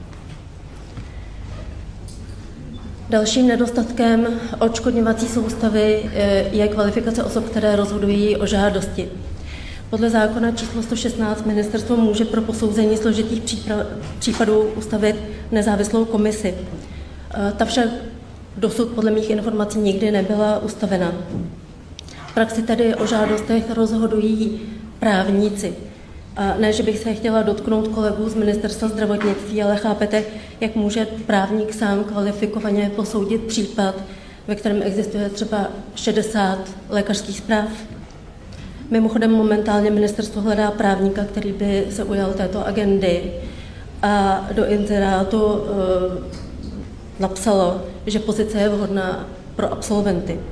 Dalším nedostatkem odškodňovací soustavy je kvalifikace osob, které rozhodují o žádosti. Podle zákona číslo sto šestnáct ministerstvo může pro posouzení složitých případů ustavit nezávislou komisi. Ta však dosud podle mých informací nikdy nebyla ustavena. V praxi tedy o žádostech rozhodují právníci. A ne, že bych se chtěla dotknout kolegů z ministerstva zdravotnictví, ale chápete, jak může právník sám kvalifikovaně posoudit případ, ve kterém existuje třeba šedesát lékařských zpráv. Mimochodem momentálně ministerstvo hledá právníka, který by se ujal této agendy a do inzerátu e, napsalo, že pozice je vhodná pro absolventy.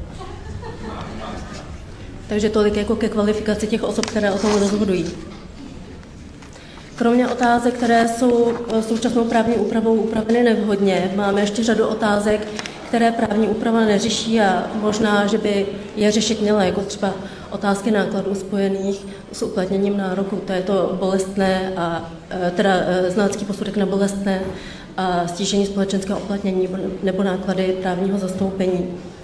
Takže tolik jako ke kvalifikaci těch osob, které o tom rozhodují. Kromě otázek, které jsou současnou právní úpravou upraveny nevhodně, máme ještě řadu otázek, které právní úprava neřeší a možná, že by je řešit měla, jako třeba otázky nákladů spojených s uplatněním nároku. To je to bolestné a teda znalecký posudek na bolestné a stížení společenského uplatnění nebo náklady právního zastoupení.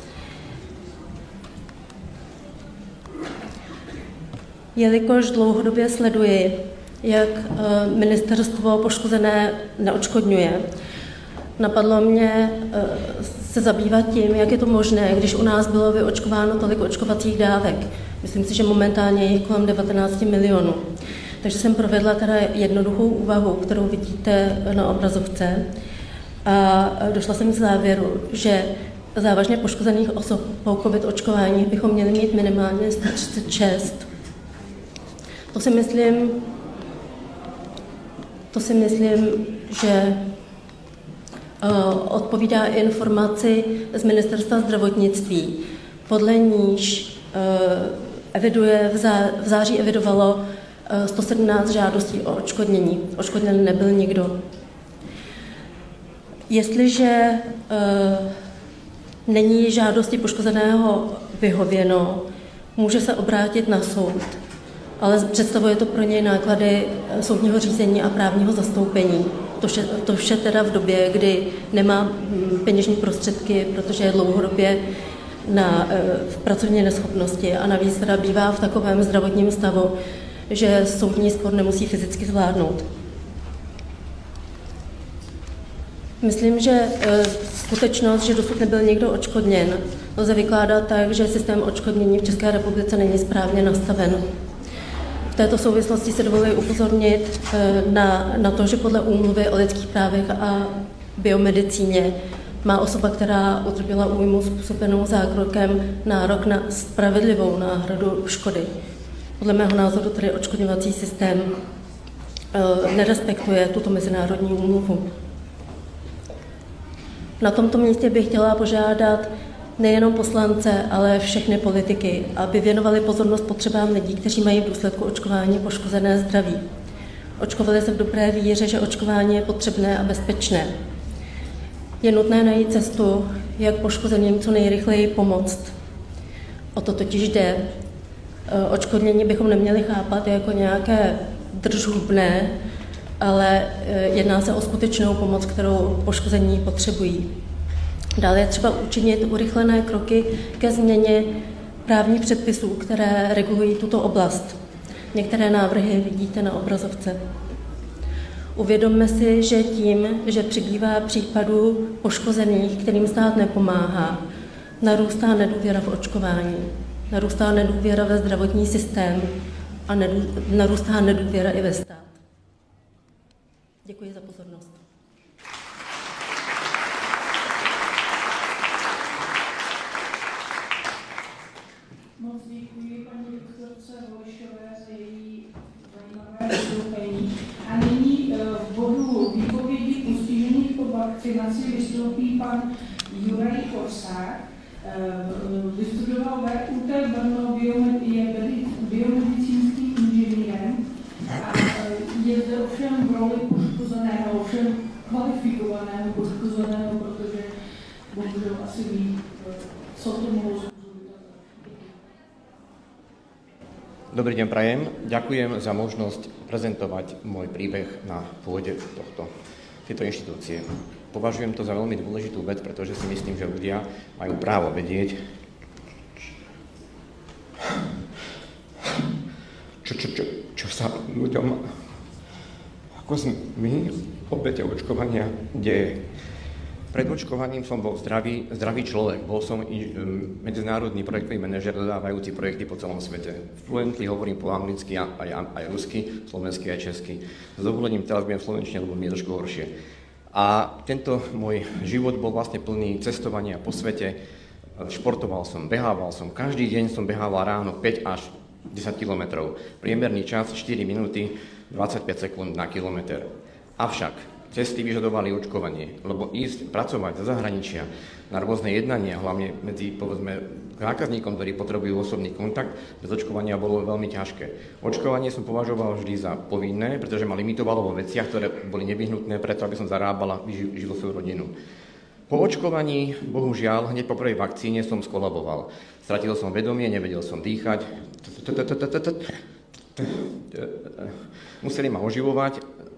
Jelikož dlouhodobě sleduji, jak ministerstvo poškozené neodškodňuje, napadlo mě se zabývat tím, jak je to možné, když u nás bylo vyočkováno tolik očkovacích dávek. Myslím si, že momentálně je kolem devatenáct milionů. Takže jsem provedla teda jednoduchou úvahu, kterou vidíte na obrazovce, a došla jsem k závěru, že závažně poškozených osob po covid očkování bychom měli mít minimálně sto třicet šest. To si myslím, to si myslím, že odpovídá informaci z ministerstva zdravotnictví, podle níž eviduje, v září evidovalo sto sedmnáct žádostí o odškodnění. Odškodněn nebyl nikdo. Jestliže není žádosti poškozeného vyhověno, může se obrátit na soud, ale představuje to pro něj náklady soudního řízení a právního zastoupení. To vše, to vše teda v době, kdy nemá peněžní prostředky, protože je dlouhodobě na, v pracovní neschopnosti a navíc teda bývá v takovém zdravotním stavu, že soudní spor nemusí fyzicky zvládnout. Myslím, že skutečnost, že dosud nebyl někdo odškodněn, lze vykládat tak, že systém odškodnění v České republice není správně nastaven. V této souvislosti se dovoluji upozornit na, na to, že podle úmluvy o lidských právech a biomedicíně má osoba, která utrpěla újmu způsobenou zákrokem, nárok na spravedlivou náhradu škody. Podle mého názoru tedy odškodňovací systém nerespektuje tuto mezinárodní úmluvu. Na tomto místě bych chtěla požádat nejenom poslance, ale všechny politiky, aby věnovali pozornost potřebám lidí, kteří mají v důsledku očkování poškozené zdraví. Očkovali se v dobré víře, že očkování je potřebné a bezpečné. Je nutné najít cestu, jak poškozeným co nejrychleji pomoct. O to totiž jde. Odškodnění bychom neměli chápat jako nějaké držhubné, ale jedná se o skutečnou pomoc, kterou poškození potřebují. Dále je třeba učinit urychlené kroky ke změně právních předpisů, které regulují tuto oblast. Některé návrhy vidíte na obrazovce. Uvědomme si, že tím, že přibývá případů poškozených, kterým stát nepomáhá, narůstá nedůvěra v očkování, narůstá nedůvěra ve zdravotní systém a nedů, narůstá nedůvěra i ve stát. Děkuji za pozornost. Moc děkuji paní doktorce Holišové za její zajímavé vystoupení. A nyní v bodu výpovědi postižených po vakcinaci vystoupí pan Juraj Korsák. Vystudoval V U T Brno, je biomedicínským inženýrem a je zde ovšem v roli poškozeného, ovšem kvalifikovaného poškozeného, protože bohužel asi ví, co to mohlo způsobit. Dobrý deň prajem. Ďakujem za možnosť prezentovať môj príbeh na pôde tohto, tejto inštitúcie. Považujem to za veľmi dôležitú vec, pretože si myslím, že ľudia majú právo vedieť, čo, čo, čo, čo sa ľuďom, ako sme my, obete očkovania, deje. Pred očkovaním som bol zdravý, zdravý človek. Bol som i medzinárodný projektový manažer dodávajúci projekty po celom svete. Fluently hovorím po anglicky aj, aj rusky, slovensky aj česky. S dovolením teraz budem v slovenčine, lebo mi je trošku horšie. A tento môj život bol vlastne plný cestovania po svete. Športoval som, behával som. Každý deň som behával ráno päť až desať kilometrov. Priemerný čas štyri minúty dvadsaťpäť sekúnd na kilometr. Avšak cesty vyžadovali očkovanie, lebo ísť pracovať do zahraničia na rôzne jednania, hlavne medzi, povedzme, zákazníkom, ktorí potrebujú osobný kontakt, bez očkovania bolo veľmi ťažké. Očkovanie som považoval vždy za povinné, pretože ma limitovalo vo veciach, ktoré boli nevyhnutné preto, aby som zarábal a vyžil svoju rodinu. Po očkovaní, bohužiaľ, hneď po prvej vakcíne som skolaboval. Stratil som vedomie, nevedel som dýchať. Museli ma oživovať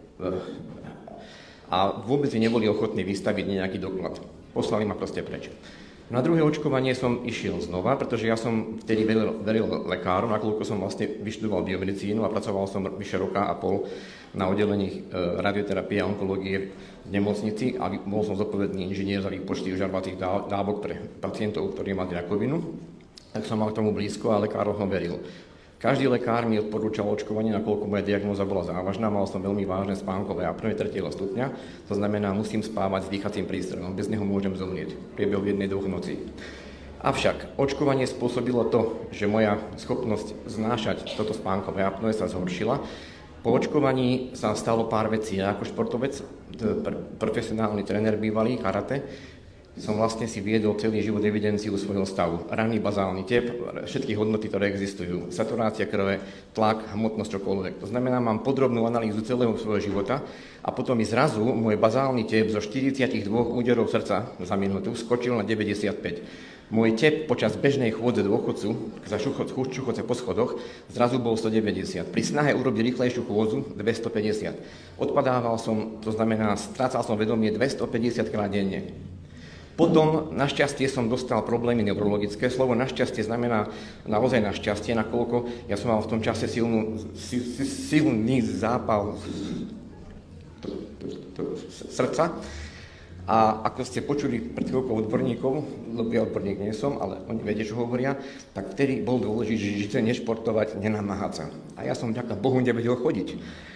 a vôbec neboli ochotní vystaviť nejaký doklad. Poslali ma proste preč. Na druhé očkovanie som išiel znova, pretože ja som vtedy veril, veril lekárom, nakoľko som vlastne vyštudoval biomedicínu a pracoval som vyše roka a pol na oddelení radioterapie a onkológie v nemocnici a bol som zodpovedný inžinier za výpočty ožarovacích dávok pre pacientov, ktorí mali rakovinu. Tak som mal k tomu blízko a lekárom ho veril. Každý lekár mi odporúčal očkovanie, nakoľko moja diagnóza bola závažná, mal som veľmi vážne spánkové apnoe tretieho stupňa, to znamená, musím spávať s dýchacím prístrojom, bez neho môžem zomrieť v priebehu jednej, dvoch nocí. Avšak očkovanie spôsobilo to, že moja schopnosť znášať toto spánkové apnoe sa zhoršila. Po očkovaní sa stalo pár vecí. Ja ako športovec, profesionálny tréner bývalý, karate, som vlastne si viedol celý život evidenciu svojho stavu. Ranný bazálny tep, všetky hodnoty, ktoré existujú, saturácia krve, tlak, hmotnosť, čokoľvek. To znamená, mám podrobnú analýzu celého svojho života a potom mi zrazu môj bazálny tep zo štyridsaťdva úderov srdca za minútu skočil na deväťdesiatpäť. Môj tep počas bežnej chôdze dôchodcu, za šuchodce po schodoch, zrazu bol stodeväťdesiat. Pri snahe urobiť rýchlejšiu chôdzu dvestopäťdesiat. Odpadával som, to znamená, strácal som vedomie dvestopäťdesiat krát denne. Potom našťastie som dostal problémy neurologické. Slovo našťastie znamená naozaj našťastie, nakoľko ja som mal v tom čase silnú, sil, silný zápal srdca. A ako ste počuli pred chvíľkou odborníkov, lebo ja odborník nie som, ale oni vedia, čo hovoria, tak vtedy bol dôležité, že žiť, nešportovať, nenamáhať sa. A ja som vďaka Bohu nevedel chodiť.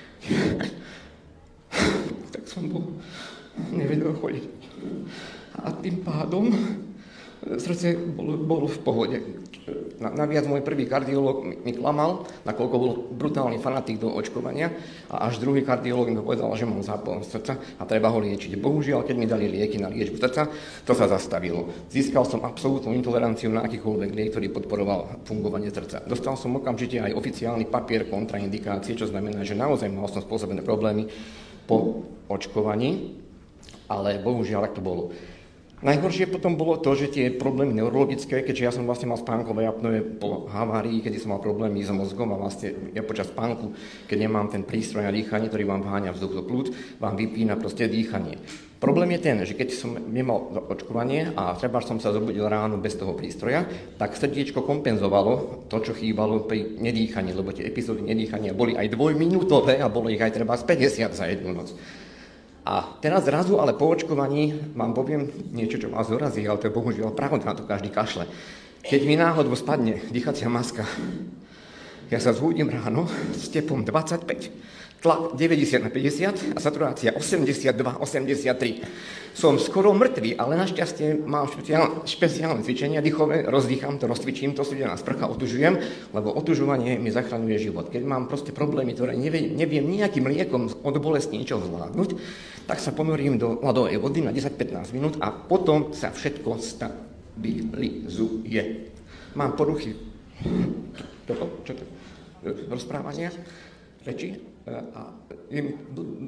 Tak som bol, nevedel chodiť. A tým pádom srdce bolo, bolo v pohode. Naviac môj prvý kardiológ mi klamal, nakoľko bol brutálny fanatik do očkovania a až druhý kardiológ mi povedal, že mám zápal srdca a treba ho liečiť. Bohužiaľ, keď mi dali lieky na liečbu srdca, to sa zastavilo. Získal som absolútnu intoleranciu na akýkoľvek liek, ktorý podporoval fungovanie srdca. Dostal som okamžite aj oficiálny papier kontraindikácie, čo znamená, že naozaj mal som spôsobené problémy po očkovaní, ale bohužiaľ, tak to bolo. Najhoršie potom bolo to, že tie problémy neurologické, keďže ja som vlastne mal spánkové apnoe po havárii, kedy som mal problémy s mozgom a vlastne ja počas spánku, keď nemám ten prístroj na dýchanie, ktorý vám vháňa vzduch do plúc, vám vypína proste dýchanie. Problém je ten, že keď som nemal očkovanie a treba som sa zobudil ráno bez toho prístroja, tak srdiečko kompenzovalo to, čo chýbalo pri nedýchaní, lebo tie epizódy nedýchania boli aj dvojminútové a bolo ich aj treba z päťdesiat za jednu noc. A teraz zrazu, ale po očkovaní vám poviem niečo, čo vás dorazí, ale to je bohužiaľ pravda, na to každý kašle. Keď mi náhodou spadne dýchacia maska, Ja sa zbudím ráno s teplom dvadsaťpäť, tlak deväťdesiat na päťdesiat a saturácia osemdesiatdva osemdesiattri. Som skoro mŕtvý, ale našťastie mám špeciálne, špeciálne cvičenia dýchové, rozdýcham to, rozcvičím to, studená sprcha, otužujem, lebo otužovanie mi zachraňuje život. Keď mám proste problémy, ktoré neviem, neviem nejakým liekom od bolesti ničo zvládnuť, tak sa ponorím do ľadovej vody na desať pätnásť minút a potom sa všetko stabilizuje. Mám poruchy toto, čo to, rozprávania, reči a je mi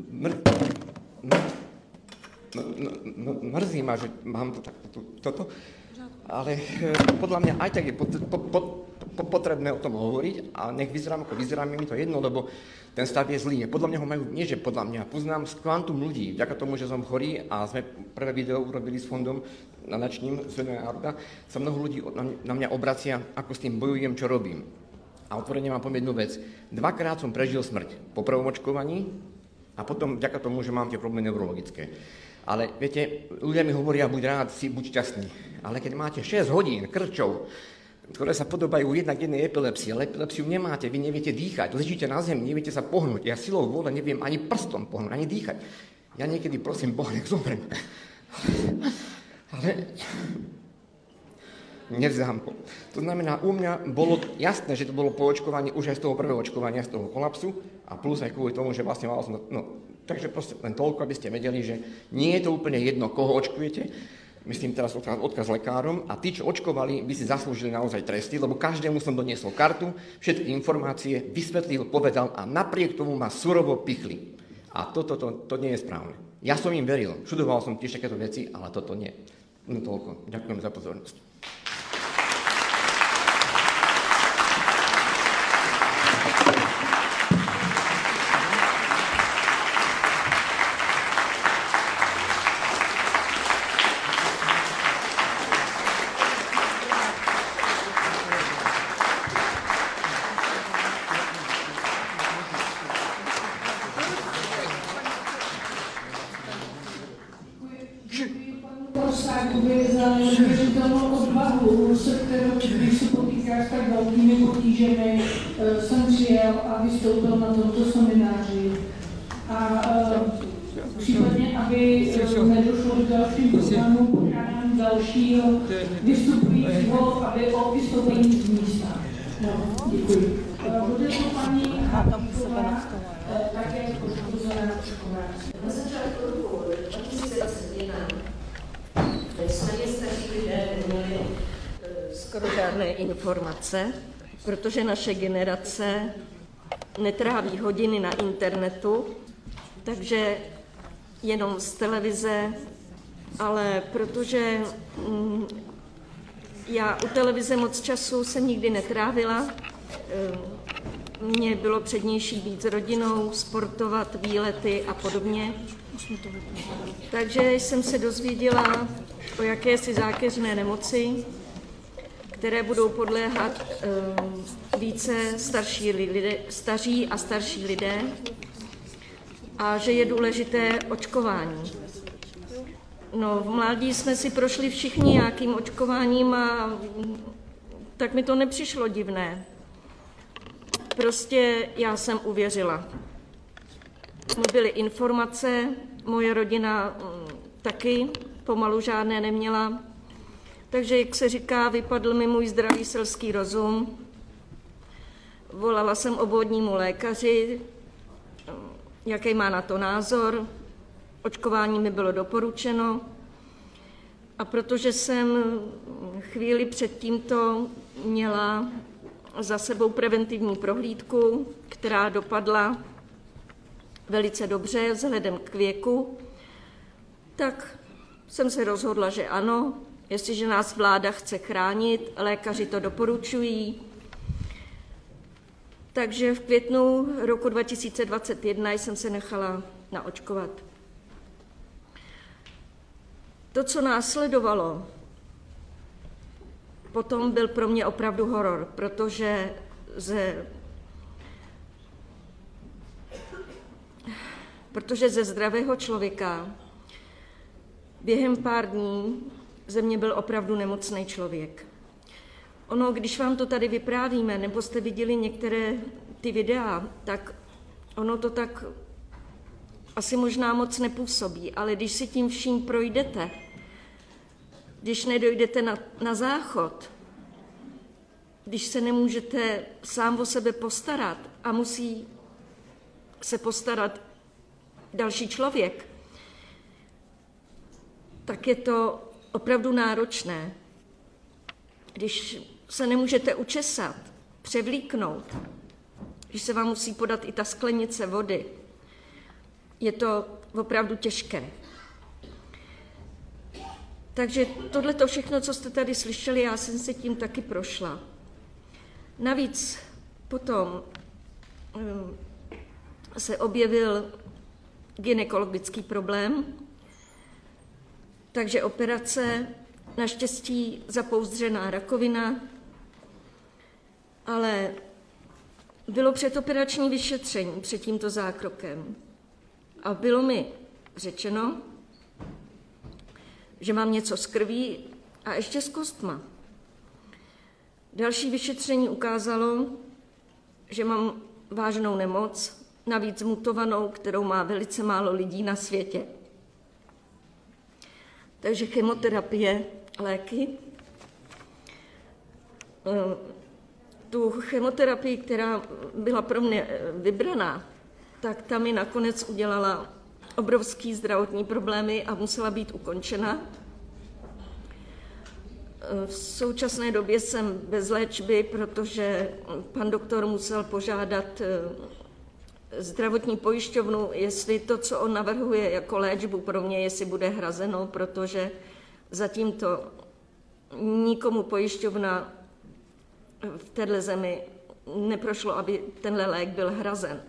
mrzí ma, že mám toto, ale podľa mňa aj tak je potrebné o tom hovoriť a nech vyzerám ako vyzerám, je mi to jedno, lebo ten stav je zlý. Podľa mňa ho majú, nie že podľa mňa, poznám z kvantum ľudí, vďaka tomu, že som chorý a sme prvé video urobili s fondom nadačným Svetového národa, sa mnoho ľudí na mňa obracia, ako s tým bojujem, čo robím. A otvorene vám poviem jednu vec. Dvakrát som prežil smrť po prvom očkovaní a potom vďaka tomu, že mám tie problémy neurologické. Ale viete, ľudia mi hovoria, buď rád, si buď šťastný. Ale keď máte šesť hodín krčov, ktoré sa podobajú jednak jednej epilepsii, ale epilepsiu nemáte, vy neviete dýchať, ležíte na zemi, neviete sa pohnúť. Ja silou vôle neviem ani prstom pohnúť, ani dýchať. Ja niekedy prosím Boha, nech zomrem. Ale nevzdám to. To znamená, u mňa bolo jasné, že to bolo po očkovaní už aj z toho prvého očkovania, z toho kolapsu a plus aj kvôli tomu, že vlastne mal som... No, takže proste len toľko, aby ste vedeli, že nie je to úplne jedno, koho očkujete. Myslím teraz odkaz, odkaz lekárom a tí, čo očkovali, by si zaslúžili naozaj tresty, lebo každému som doniesol kartu, všetky informácie, vysvetlil, povedal a napriek tomu ma surovo pichli. A toto to, to, to nie je správne. Ja som im veril, študoval som tiež takéto veci, ale toto nie. No toľko. Ďakujem za pozornosť. Vystoupil na tomto semináři a uh, případně, aby uh, nedošlo k dalším problémům, požádám dalšího vystupujícího, aby o vystoupení z místa. No, děkuji. Uh, bude to paní Hátová, uh, také poškozená školářka. Na začátku roku dva tisíce dvacet jedna jsme starší lidé neměli skoro žádné informace, protože naše generace netráví hodiny na internetu, takže jenom z televize, ale protože mm, já u televize moc času jsem nikdy netrávila, mně bylo přednější být s rodinou, sportovat, výlety a podobně. Takže jsem se dozvěděla o jakési zákeřné nemoci, které budou podléhat um, více starší lidé, staří a starší lidé a že je důležité očkování. No, v mládí jsme si prošli všichni nějakým očkováním a tak mi to nepřišlo divné. Prostě já jsem uvěřila. Byly informace, moje rodina taky pomalu žádné neměla. Takže, jak se říká, vypadl mi můj zdravý selský rozum. Volala jsem obvodnímu lékaři, jaký má na to názor. Očkování mi bylo doporučeno. A protože jsem chvíli před tímto měla za sebou preventivní prohlídku, která dopadla velice dobře vzhledem k věku, tak jsem se rozhodla, že ano, jestliže nás vláda chce chránit, lékaři to doporučují. Takže v květnu roku dva tisíce dvacet jedna jsem se nechala naočkovat. To, co následovalo, potom byl pro mě opravdu horor, protože ze, protože ze zdravého člověka během pár dní ze mě byl opravdu nemocný člověk. ono, když vám to tady vyprávíme, nebo jste viděli některé ty videa, tak ono to tak asi možná moc nepůsobí, ale když si tím vším projdete, když nedojdete na, na záchod, když se nemůžete sám o sebe postarat a musí se postarat další člověk, tak je to opravdu náročné. Když se nemůžete učesat, převlíknout, když se vám musí podat i ta sklenice vody, je to opravdu těžké. Takže tohleto všechno, co jste tady slyšeli, já jsem se tím taky prošla. Navíc potom um, se objevil gynekologický problém, takže operace, naštěstí zapouzdřená rakovina, ale bylo předoperační vyšetření před tímto zákrokem a bylo mi řečeno, že mám něco s krví a ještě s kostma. Další vyšetření ukázalo, že mám vážnou nemoc, navíc mutovanou, kterou má velice málo lidí na světě. Takže chemoterapie, léky. Tu chemoterapii, která byla pro mě vybraná, tak ta mi nakonec udělala obrovský zdravotní problémy a musela být ukončena. V současné době jsem bez léčby, protože pan doktor musel požádat zdravotní pojišťovnu, jestli to, co on navrhuje jako léčbu pro mě, jestli bude hrazeno, protože zatím to nikomu pojišťovna v téhle zemi neprošlo, aby tenhle lék byl hrazen.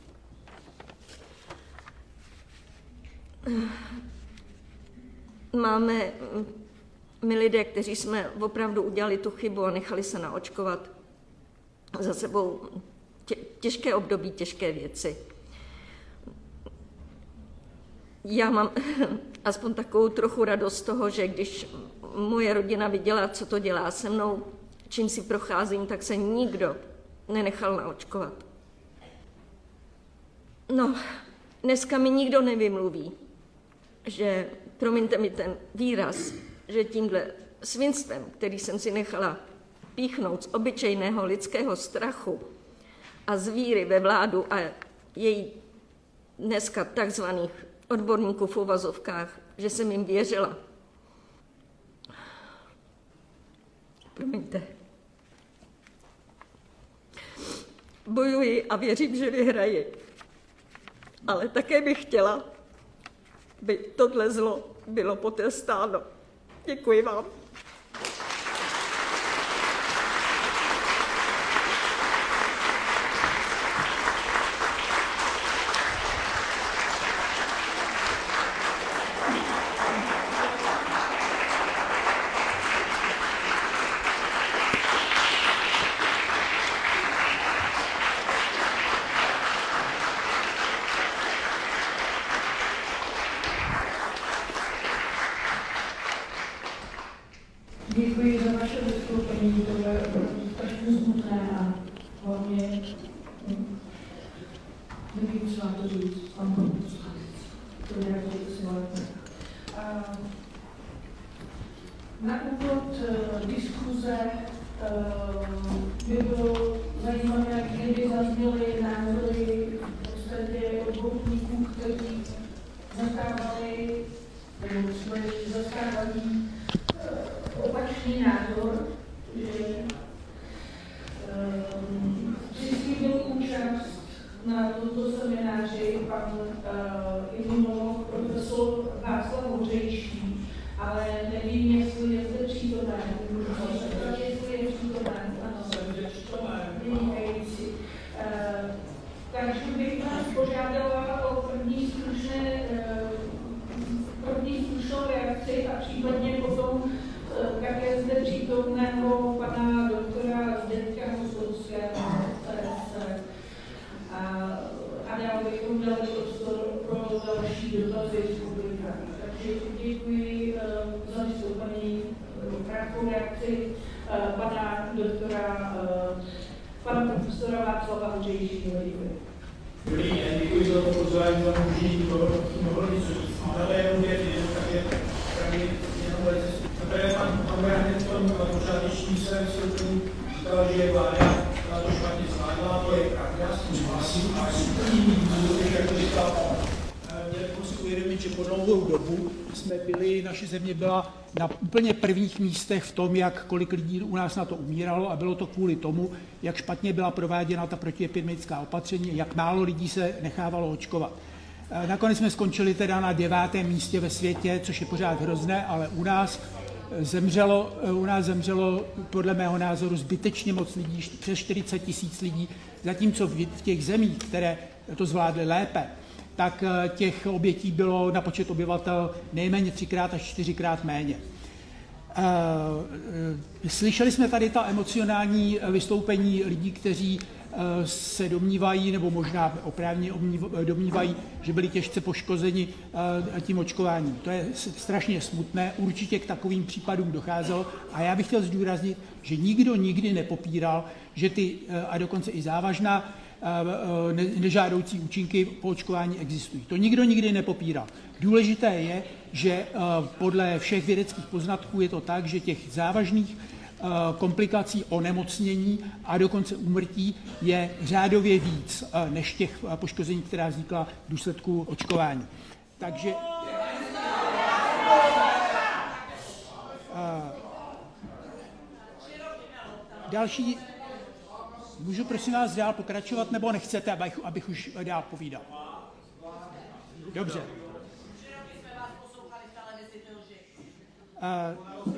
Máme my lidé, kteří jsme opravdu udělali tu chybu a nechali se naočkovat, za sebou tě, těžké období, těžké věci. Já mám aspoň takovou trochu radost z toho, že když moje rodina viděla, co to dělá se mnou, čím si procházím, tak se nikdo nenechal naočkovat. No, dneska mi nikdo nevymluví, že, promiňte mi ten výraz, že tímhle svinstvem, který jsem si nechala píchnout z obyčejného lidského strachu a z víry ve vládu a její dneska takzvaných odborníků v uvazovkách, že jsem jim věřila. Promiňte. Bojuji a věřím, že vyhraji. Ale také bych chtěla, by tohle zlo bylo potrestáno. Děkuji vám. Děkuji za vaše vystoupení, to je strašně smutné a hlavně nevím, co vám to říct, pan poslanec, to je jako silné. Na úvod diskuze by bylo zajímavé, kdyby zazněly názory v podstatě odborníků, kteří zastávali, nebo třeba zastávají opačný názor, že um, přislíbil účast na tomto semináři pan uh, imunolog profesor Václav Hořejší, ale nevím, jestli je zde přítomen. Jestli je přítomen, ano, vynikající. Uh, takže bych vás požádala o první stručné, uh, první stručnou reakci a případně potom také zde přítomného pana doktora Zdeňka Mostovského a, a dál bychom dali prostor pro další dotazy z publika. Takže děkuji za vystoupení, krátkou reakci pana doktora, pana profesora Václava Hořejšího. Dobrý den, děkuji za to pozvání, za možný mohl něco říct. Ale jenom dvě věci, takže tady jenom velice. Zaprvé pan Hned v tom pořádečním svém vystoupení říkal, že vláda to špatně zvládla, to je pravda, s tím souhlasím, ale z úplně jiných důvodů, jak to říkal on. Měli bychom si uvědomit, že po dlouhou dobu jsme byli, naše země byla na úplně prvních místech v tom, jak kolik lidí u nás na to umíralo, a bylo to kvůli tomu, jak špatně byla prováděna ta protiepidemická opatření, jak málo lidí se nechávalo očkovat. Nakonec jsme skončili teda na devátém místě ve světě, což je pořád hrozné, ale u nás zemřelo, u nás zemřelo podle mého názoru zbytečně moc lidí, přes čtyřicet tisíc lidí, zatímco v těch zemích, které to zvládly lépe, tak těch obětí bylo na počet obyvatel nejméně třikrát až čtyřikrát méně. Slyšeli jsme tady ta emocionální vystoupení lidí, kteří se domnívají, nebo možná oprávněně domnívají, že byli těžce poškozeni tím očkováním. To je strašně smutné, určitě k takovým případům docházelo a já bych chtěl zdůraznit, že nikdo nikdy nepopíral, že ty, a dokonce i závažná, nežádoucí účinky po očkování existují. To nikdo nikdy nepopíral. Důležité je, že podle všech vědeckých poznatků je to tak, že těch závažných komplikací onemocnění a dokonce úmrtí je řádově víc než těch poškození, která vznikla v důsledku očkování. Takže další. Můžu prosím vás dál pokračovat, nebo nechcete, abych, abych už dál povídal? Dobře. Uh,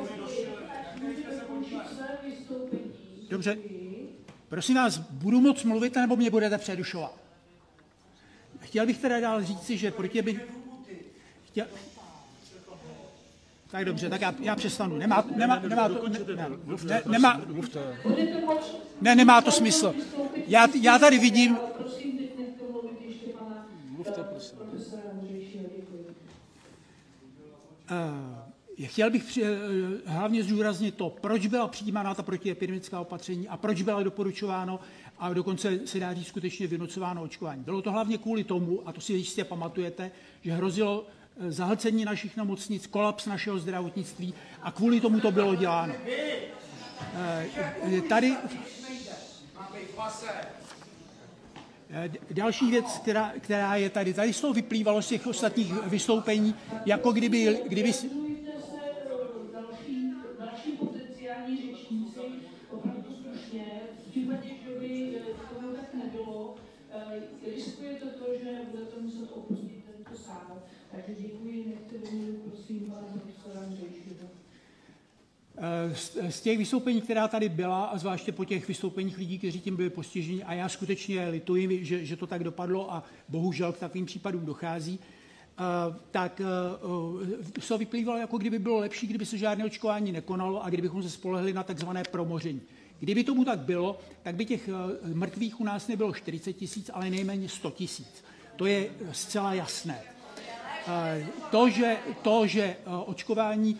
dobře. Prosím vás, budu moc mluvit, nebo mě budete přerušovat? Chtěl bych teda dál říci, že proti by... Chtěl... Tak dobře, tak já, já přestanu. Nemá, nemá, nemá to, ne, ne, nemá, ne, nemá to smysl. Já, já tady vidím... Uh, chtěl bych při, uh, hlavně zdůraznit to, proč byla přijímána ta protiepidemická opatření a proč byla doporučováno a dokonce se dá říct skutečně vynucováno očkování. Bylo to hlavně kvůli tomu, a to si jistě pamatujete, že hrozilo zahlcení našich nemocnic, kolaps našeho zdravotnictví a kvůli tomu to bylo děláno. Tady další věc, která, která je tady, tady z toho vyplývalo z těch ostatních vystoupení, jako kdyby... kdyby další potenciální řečníci opravdu stručně, v případě, že by tomu tak nebylo, riskuje to to, že budete muset opustit tento sál. Takže děkuji, nechte domluvit, prosím, pana profesora Hořejšího. Z těch vystoupení, která tady byla, a zvláště po těch vystoupeních lidí, kteří tím byli postiženi, a já skutečně lituji, že, že to tak dopadlo a bohužel k takovým případům dochází, tak to vyplývalo, jako kdyby bylo lepší, kdyby se žádné očkování nekonalo a kdybychom se spolehli na takzvané promoření. Kdyby tomu tak bylo, tak by těch mrtvých u nás nebylo čtyřicet tisíc, ale nejméně sto tisíc. To je zcela jasné. To, že, to, že očkování,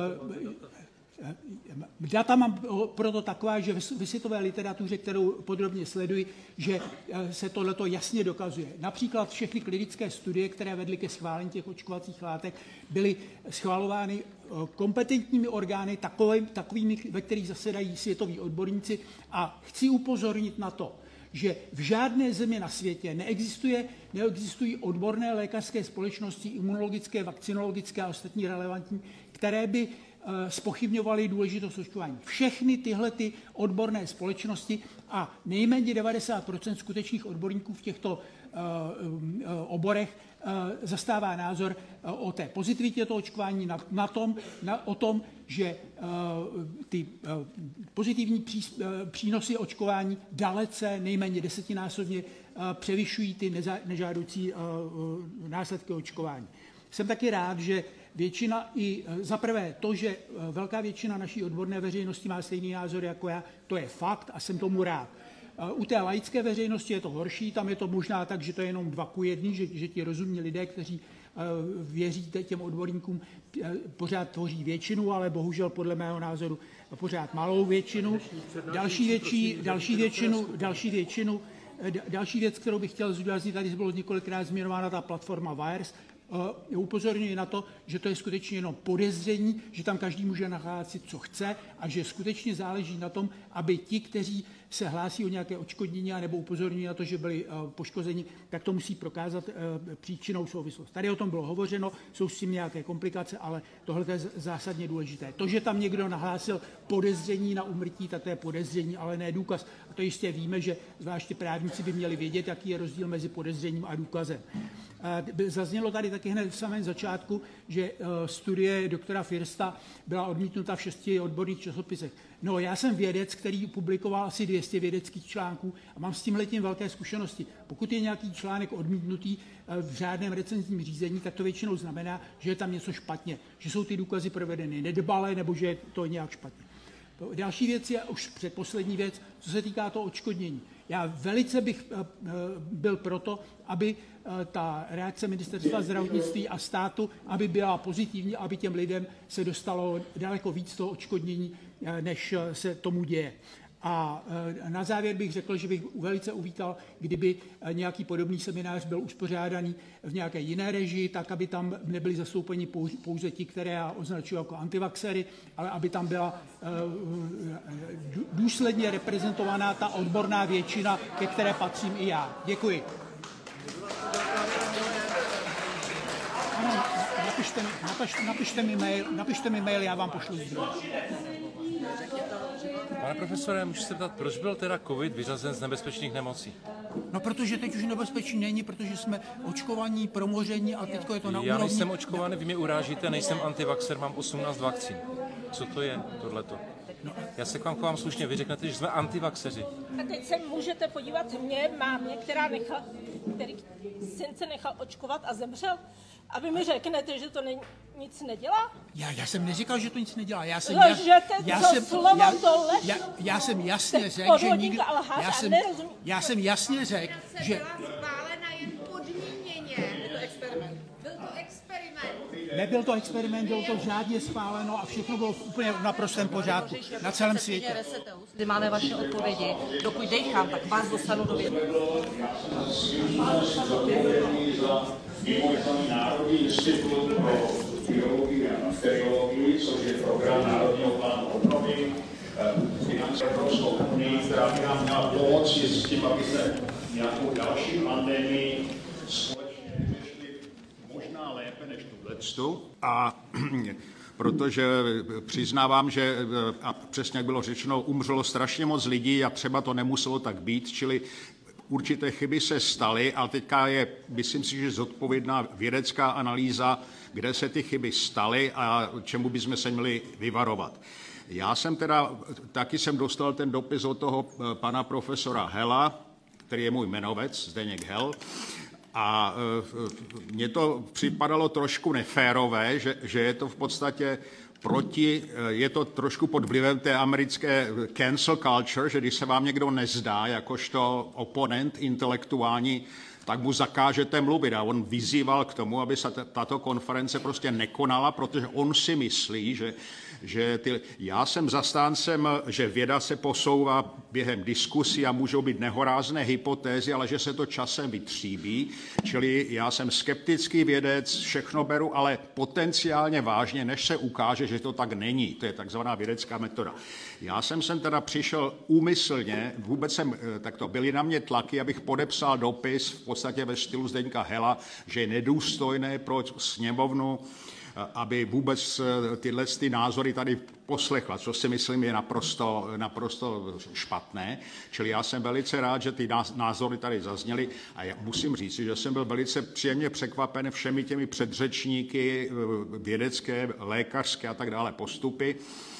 data mám proto taková, že ve světové literatuře, kterou podrobně sleduji, že se tohleto jasně dokazuje. Například všechny klinické studie, které vedly ke schválení těch očkovacích látek, byly schvalovány kompetentními orgány, takovými, takovými, ve kterých zasedají světoví odborníci, a chci upozornit na to, že v žádné zemi na světě neexistuje, neexistují odborné lékařské společnosti, imunologické, vakcinologické a ostatní relevantní, které by zpochybňovaly důležitost očkování. Všechny tyhle ty odborné společnosti a nejméně devadesát procent skutečných odborníků v těchto oborech zastává názor o té pozitivitě toho očkování, na, na tom, na, o tom, že ty pozitivní pří, přínosy očkování dalece nejméně desetinásobně převyšují ty neza, nežádoucí následky očkování. Jsem taky rád, že většina i za prvé to, že velká většina naší odborné veřejnosti má stejný názor jako já, to je fakt a jsem tomu rád. U té laické veřejnosti je to horší, tam je to možná tak, že to je jenom dva ku jedný, že, že ti rozumní lidé, kteří věříte těm odborníkům, pořád tvoří většinu, ale bohužel podle mého názoru pořád malou většinu. Další, větší, další, většinu, další většinu, další věc, kterou bych chtěl zdůraznit, tady bylo několikrát zmiňována ta platforma Wires. Upozorňuji na to, že to je skutečně jenom podezření, že tam každý může nahlásit, co chce a že skutečně záleží na tom, aby ti, kteří se hlásí o nějaké odškodnění nebo upozorňují na to, že byli poškozeni, tak to musí prokázat příčinou souvislost. Tady o tom bylo hovořeno, jsou s tím nějaké komplikace, ale tohle je zásadně důležité. To, že tam někdo nahlásil podezření na úmrtí, tak to je podezření, ale ne důkaz. A to jistě víme, že zvláště právníci by měli vědět, jaký je rozdíl mezi podezřením a důkazem. Zaznělo tady taky hned v samém začátku, že studie doktora Firsta byla odmítnuta v šesti odborných časopisech. No, já jsem vědec, který publikoval asi dvě stě vědeckých článků a mám s tímhletím velké zkušenosti. Pokud je nějaký článek odmítnutý v řádném recenzním řízení, tak to většinou znamená, že je tam něco špatně, že jsou ty důkazy provedeny nedbale nebo že je to nějak špatně. Další věc je už předposlední věc, co se týká toho odškodnění. Já velice bych byl proto, aby ta reakce Ministerstva zdravotnictví a státu, aby byla pozitivní, aby těm lidem se dostalo daleko víc toho odškodnění, než se tomu děje. A na závěr bych řekl, že bych velice uvítal, kdyby nějaký podobný seminář byl uspořádaný v nějaké jiné režii, tak aby tam nebyli zastoupeni pouze ti, které já označuji jako antivaxery, ale aby tam byla důsledně reprezentovaná ta odborná většina, ke které patřím i já. Děkuji. Ano, napište, napište, napište, mi mail, napište mi mail, já vám pošlu zdroj. Pane profesore, můžu se ptat, proč byl teda covid vyřazen z nebezpečných nemocí? No, protože teď už nebezpečný není, protože jsme očkovaní, promoření a teď je to na úrovni... Já nejsem očkovaný, vy mě urážíte, nejsem antivaxer, mám osmnáct vakcín. Co to je, tohleto? Já se k vám chovám slušně, vy řeknete, že jsme antivaxeři. A teď se můžete podívat mě, mámě, která nechal, který syn se nechal očkovat a zemřel, a vy mi řeknete, že to ne, nic nedělá? Já, já jsem neříkal, že to nic nedělá. Já jsem, Lžete, já, co jsem, slovo já, to lež. Já, já jsem jasně řekl, že nikdo... Já jsem, já jsem jasně řekl, že... Byla schválena jen podmíněně. Byl to experiment. Byl to experiment. Nebyl to experiment, bylo to řádně schváleno a všechno bylo úplně v naprostém pořádku na celém světě. Kdy máme vaše odpovědi, dokud dejchám, tak vás dostanu do vědy. Mimořádný Národní institut pro biologii a bakteriologii, což je program Národního plánu obnovy, finance Evropskou unii, která by nám měla pomoci s tím, aby se nějakou další pandemii společně řešili možná lépe než tuhletu. A protože přiznávám, že, a přesně jak bylo řečeno, umřelo strašně moc lidí a třeba to nemuselo tak být, čili určité chyby se staly, ale teďka je, myslím si, že zodpovědná vědecká analýza, kde se ty chyby staly a čemu bychom se měli vyvarovat. Já jsem teda, taky jsem dostal ten dopis od toho pana profesora Hela, který je můj jmenovec, Zdeněk Hel, a mně to připadalo trošku neférové, že, že je to v podstatě proti, je to trošku pod vlivem té americké cancel culture, že když se vám někdo nezdá jakožto oponent intelektuální, tak mu zakážete mluvit. A on vyzýval k tomu, aby se tato konference prostě nekonala, protože on si myslí, že, že ty... Já jsem zastáncem, že věda se posouvá během diskusí a můžou být nehorázné hypotézy, ale že se to časem vytříbí. Čili já jsem skeptický vědec, všechno beru, ale potenciálně vážně, než se ukáže, že to tak není. To je takzvaná vědecká metoda. Já jsem sem teda přišel úmyslně, vůbec jsem, takto, byly na mě tlaky, abych podepsal dopis v podstatě ve stylu Zdeňka Hela, že je nedůstojné pro sněmovnu, aby vůbec tyhle ty názory tady poslechla, co si myslím je naprosto, naprosto špatné. Čili já jsem velice rád, že ty názory tady zazněly a já musím říct, že jsem byl velice příjemně překvapen všemi těmi předřečníky, vědecké, lékařské a tak dále postupy.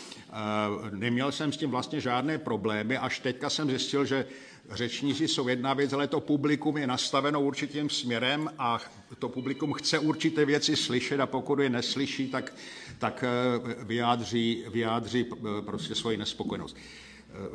Neměl jsem s tím vlastně žádné problémy, až teďka jsem zjistil, že řečníci jsou jedna věc, ale to publikum je nastaveno určitým směrem a to publikum chce určité věci slyšet a pokud je neslyší, tak, tak vyjádří, vyjádří prostě svoji nespokojenost.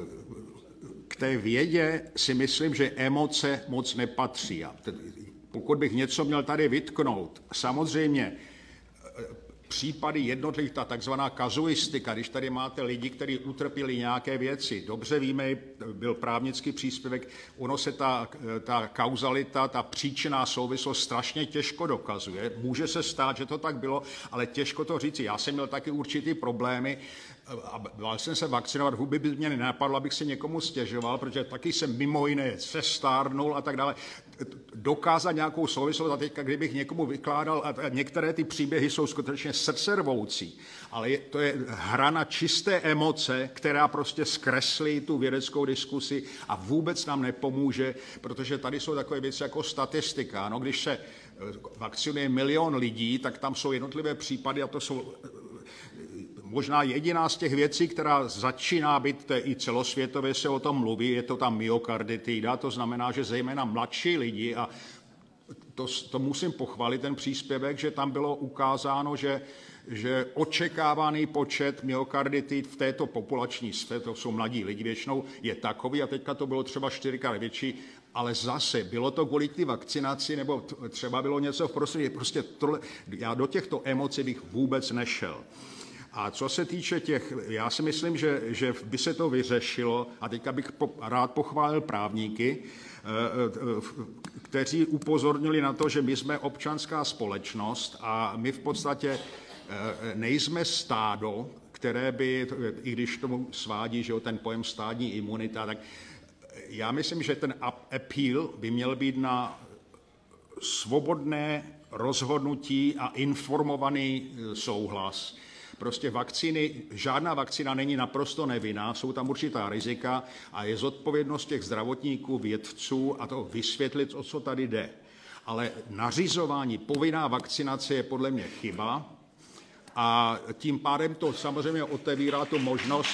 K té vědě si myslím, že emoce moc nepatří. A pokud pokud bych něco měl tady vytknout, samozřejmě případy jednotlivých, ta takzvaná kazuistika, když tady máte lidi, kteří utrpěli nějaké věci, dobře víme, byl právnický příspěvek, ono se ta, ta kauzalita, ta příčinná souvislost strašně těžko dokazuje. Může se stát, že to tak bylo, ale těžko to říci. Já jsem měl taky určitý problémy, a bál jsem se vakcinovat, vůbec by mě nenapadlo, abych se někomu stěžoval, protože taky jsem mimo jiné se stárnul a tak dále. Dokázat nějakou souvislost a teďka, kdybych někomu vykládal, a některé ty příběhy jsou skutečně srdcervoucí, ale je, to je hra na čisté emoce, která prostě zkreslí tu vědeckou diskusi a vůbec nám nepomůže, protože tady jsou takové věci jako statistika. No, když se vakcinuje milion lidí, tak tam jsou jednotlivé případy a to jsou možná jediná z těch věcí, která začíná být, to je i celosvětově se o tom mluví, je to ta myokarditida, to znamená, že zejména mladší lidi, a to, to musím pochválit ten příspěvek, že tam bylo ukázáno, že, že očekávaný počet myokarditid v této populační sféře, to jsou mladí lidi většinou, je takový a teďka to bylo třeba čtyřikrát větší, ale zase bylo to kvůli té vakcinaci, nebo třeba bylo něco v prostředí, prostě tohle, já do těchto emocí bych vůbec nešel. A co se týče těch, já si myslím, že, že by se to vyřešilo, a teďka bych po, rád pochválil právníky, kteří upozornili na to, že my jsme občanská společnost a my v podstatě nejsme stádo, které by, i když tomu svádí, že ten pojem stádní imunita, tak já myslím, že ten appeal by měl být na svobodné rozhodnutí a informovaný souhlas. Prostě vakcíny, žádná vakcína není naprosto nevinná, jsou tam určitá rizika a je zodpovědnost těch zdravotníků, vědců a to vysvětlit, o co tady jde. Ale nařizování, povinná vakcinace je podle mě chyba a tím pádem to samozřejmě otevírá tu možnost.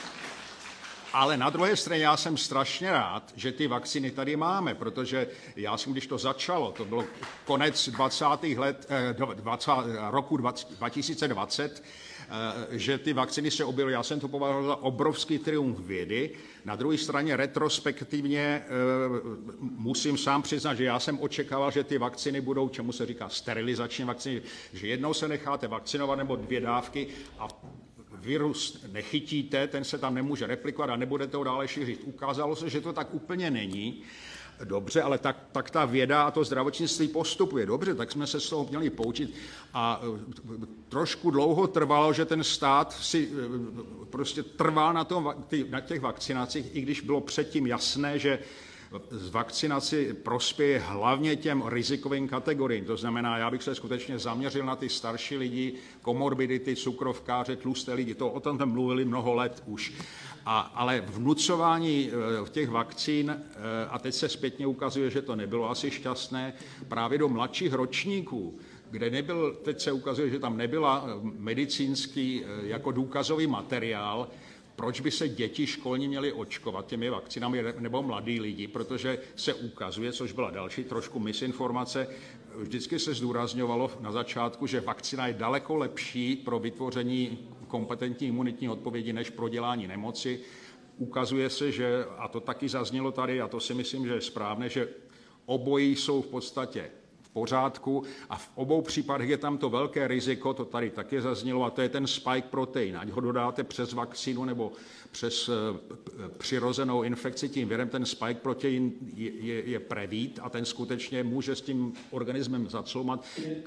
Ale na druhé straně já jsem strašně rád, že ty vakcíny tady máme, protože já jsem, když to začalo, to bylo konec dvacátých let, dvacet, roku dva tisíce dvacet, že ty vakcíny se objevily, já jsem to považoval za obrovský triumf vědy. Na druhé straně retrospektivně musím sám přiznat, že já jsem očekával, že ty vakcíny budou, čemu se říká sterilizační vakcíny, že jednou se necháte vakcinovat nebo dvě dávky a virus nechytíte, ten se tam nemůže replikovat a nebudete ho dále šířit. Ukázalo se, že to tak úplně není. Dobře, ale tak, tak ta věda a to zdravotnictví postupuje. Dobře, tak jsme se z toho měli poučit. A trošku dlouho trvalo, že ten stát si prostě trval na, tom, na těch vakcinacích, i když bylo předtím jasné, že z vakcinaci prospěje hlavně těm rizikovým kategoriím. To znamená, já bych se skutečně zaměřil na ty starší lidi, komorbidity, cukrovkáře, tlusté lidi. To o tom tam mluvili mnoho let už. A, ale vnucování těch vakcín, a teď se zpětně ukazuje, že to nebylo asi šťastné, právě do mladších ročníků, kde nebyl, teď se ukazuje, že tam nebyla medicínský jako důkazový materiál, proč by se děti školní měly očkovat těmi vakcinami nebo mladí lidi, protože se ukazuje, což byla další trošku misinformace, vždycky se zdůrazňovalo na začátku, že vakcina je daleko lepší pro vytvoření kompetentní imunitní odpovědi než pro dělání nemoci. Ukazuje se, že, a to taky zaznělo tady, a to si myslím, že je správné, že obojí jsou v podstatě v pořádku a v obou případech je tam to velké riziko, to tady taky zaznělo, a to je ten spike protein. Ať ho dodáte přes vakcínu nebo přes přirozenou infekci tím virem, ten spike protein je, je, je prevít a ten skutečně může s tím organismem zacloumat.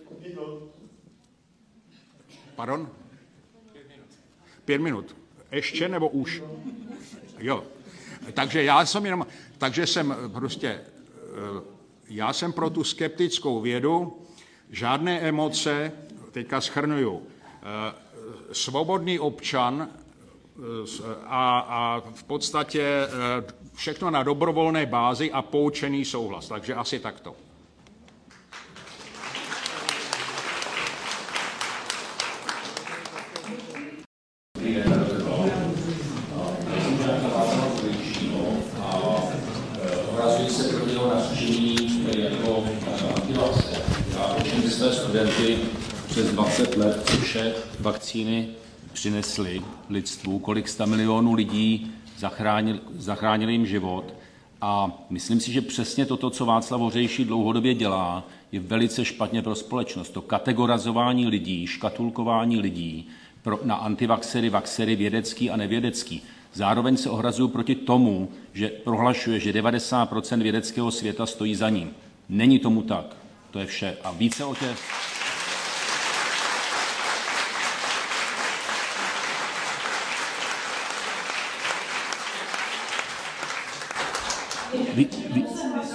Pardon? Pět minut. Ještě nebo už? Jo. Takže já jsem jenom, takže jsem prostě, já jsem pro tu skeptickou vědu, žádné emoce, teďka shrnuju, svobodný občan a, a v podstatě všechno na dobrovolné bázi a poučený souhlas. Takže asi takto. Studenty přes dvacet let, co vše vakcíny přinesly lidstvu, kolik sta milionů lidí zachránili, zachránili jim život A myslím si, že přesně toto, co Václav Hořejší dlouhodobě dělá, je velice špatně pro společnost. To kategorizování lidí, škatulkování lidí pro, na antivaxery, vaxery, vědecký a nevědecký. Zároveň se ohrazuju proti tomu, že prohlašuje, že devadesát procent vědeckého světa stojí za ním. Není tomu tak. To je vše. A více o těch... Vy, vy...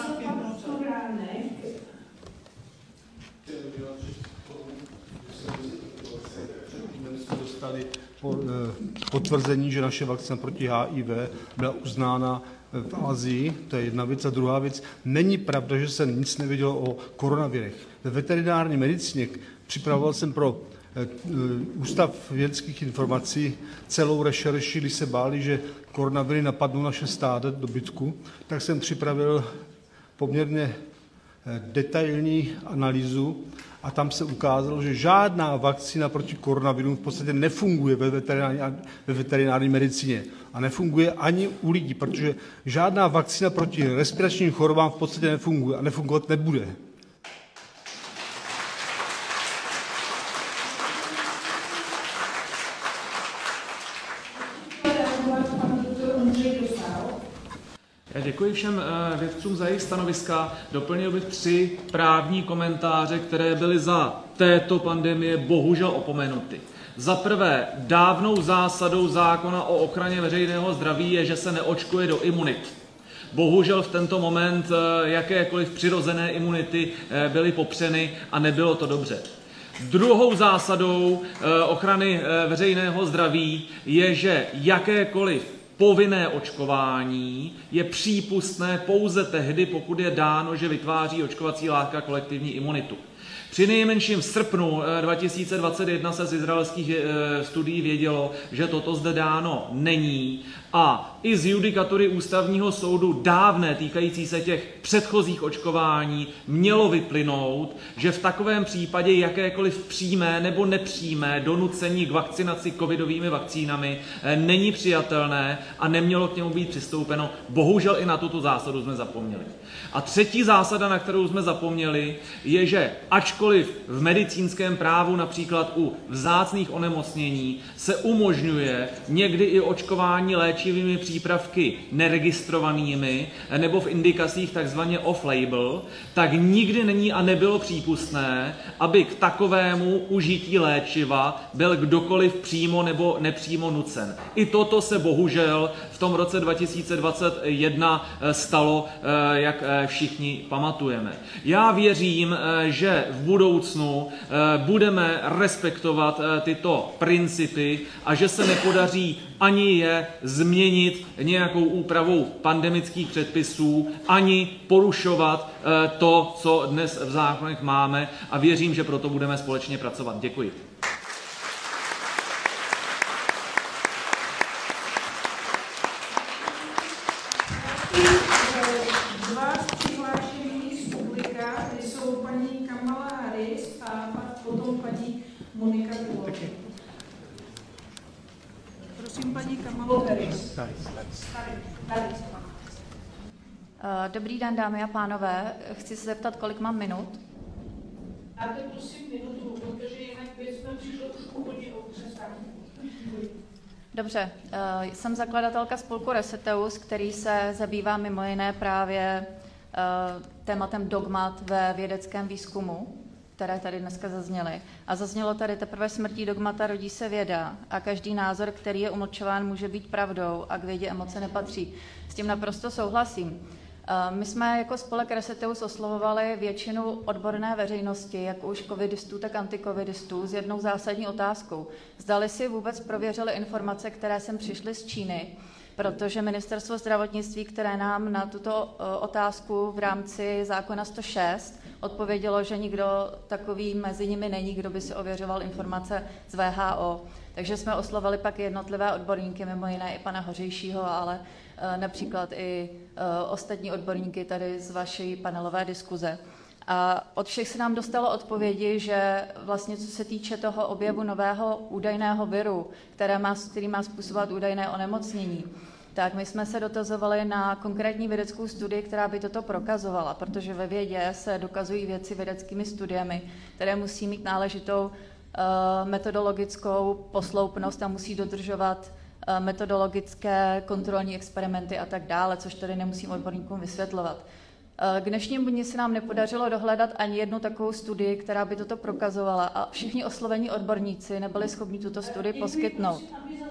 dostali potvrzení, že naše vakcína proti H I V byla uznána v Asii, to je jedna věc. A druhá věc, není pravda, že se nic nevědělo o koronavirech. Ve veterinární medicíně připravoval jsem pro Ústav vědeckých informací celou rešerši, když se báli, že koronaviry napadnou naše stáda dobytku, tak jsem připravil poměrně detailní analýzu a tam se ukázalo, že žádná vakcína proti koronavirům v podstatě nefunguje ve veterinární, ve veterinární medicíně a nefunguje ani u lidí, protože žádná vakcína proti respiračním chorobám v podstatě nefunguje a nefungovat nebude. Já děkuji všem vědcům za jejich stanoviska. Doplnil bych tři právní komentáře, které byly za této pandemie bohužel opomenuty. Za prvé, dávnou zásadou zákona o ochraně veřejného zdraví je, že se neočkuje do imunit. Bohužel v tento moment jakékoliv přirozené imunity byly popřeny a nebylo to dobře. Druhou zásadou ochrany veřejného zdraví je, že jakékoliv povinné očkování je přípustné pouze tehdy, pokud je dáno, že vytváří očkovací látka kolektivní imunitu. Při nejmenším v srpnu dva tisíce dvacet jedna se z izraelských studií vědělo, že toto zde dáno není a i z judikatury ústavního soudu dávné týkající se těch předchozích očkování mělo vyplynout, že v takovém případě jakékoliv přímé nebo nepřímé donucení k vakcinaci covidovými vakcínami není přijatelné a nemělo k němu být přistoupeno. Bohužel i na tuto zásadu jsme zapomněli. A třetí zásada, na kterou jsme zapomněli, je, že ačkoliv v medicínském právu, například u vzácných onemocnění, se umožňuje někdy i očkování léčivými přípravky neregistrovanými nebo v indikacích takzvaně off-label, tak nikdy není a nebylo přípustné, aby k takovému užití léčiva byl kdokoliv přímo nebo nepřímo nucen. I toto se bohužel v tom roce dva tisíce dvacet jedna stalo, jak všichni pamatujeme. Já věřím, že v budoucnu budeme respektovat tyto principy a že se nepodaří ani je změnit nějakou úpravou pandemických předpisů, ani porušovat to, co dnes v zákonech máme a věřím, že proto budeme společně pracovat. Děkuji. Dva přihlášení z publika jsou paní Kamala Harris a pak potom paní Monika Dvořák. Prosím, paní Kamala Harris. Dobrý den, dámy a pánové. Chci se zeptat, kolik mám minut? Máte prosím minutu, protože jinak jsme přišli už úplně o přestávku. Dobře, jsem zakladatelka spolku Reseteus, který se zabývá mimo jiné právě tématem dogmat ve vědeckém výzkumu, které tady dneska zazněly. A zaznělo tady teprve smrtí dogmata rodí se věda a každý názor, který je umlčován, může být pravdou a k vědě emoce nepatří. S tím naprosto souhlasím. My jsme jako spolek Reseteus oslovovali většinu odborné veřejnosti, jak už covidistů, tak antikovidistů, s jednou zásadní otázkou. Zdali si vůbec prověřili informace, které sem přišly z Číny, protože ministerstvo zdravotnictví, které nám na tuto otázku v rámci zákona sto šest odpovědělo, že nikdo takový mezi nimi není, kdo by si ověřoval informace z V H O. Takže jsme oslovili pak jednotlivé odborníky, mimo jiné i pana Hořejšího, ale například i ostatní odborníky tady z vaší panelové diskuze. A od všech se nám dostalo odpovědi, že vlastně co se týče toho objevu nového údajného viru, které má, který má způsobovat údajné onemocnění, tak my jsme se dotazovali na konkrétní vědeckou studii, která by toto prokazovala, protože ve vědě se dokazují věci vědeckými studiemi, které musí mít náležitou uh, metodologickou posloupnost a musí dodržovat uh, metodologické kontrolní experimenty a tak dále, což tady nemusím odborníkům vysvětlovat. Uh, k dnešnímu dni se nám nepodařilo dohledat ani jednu takovou studii, která by toto prokazovala a všichni oslovení odborníci nebyli schopni tuto studii poskytnout.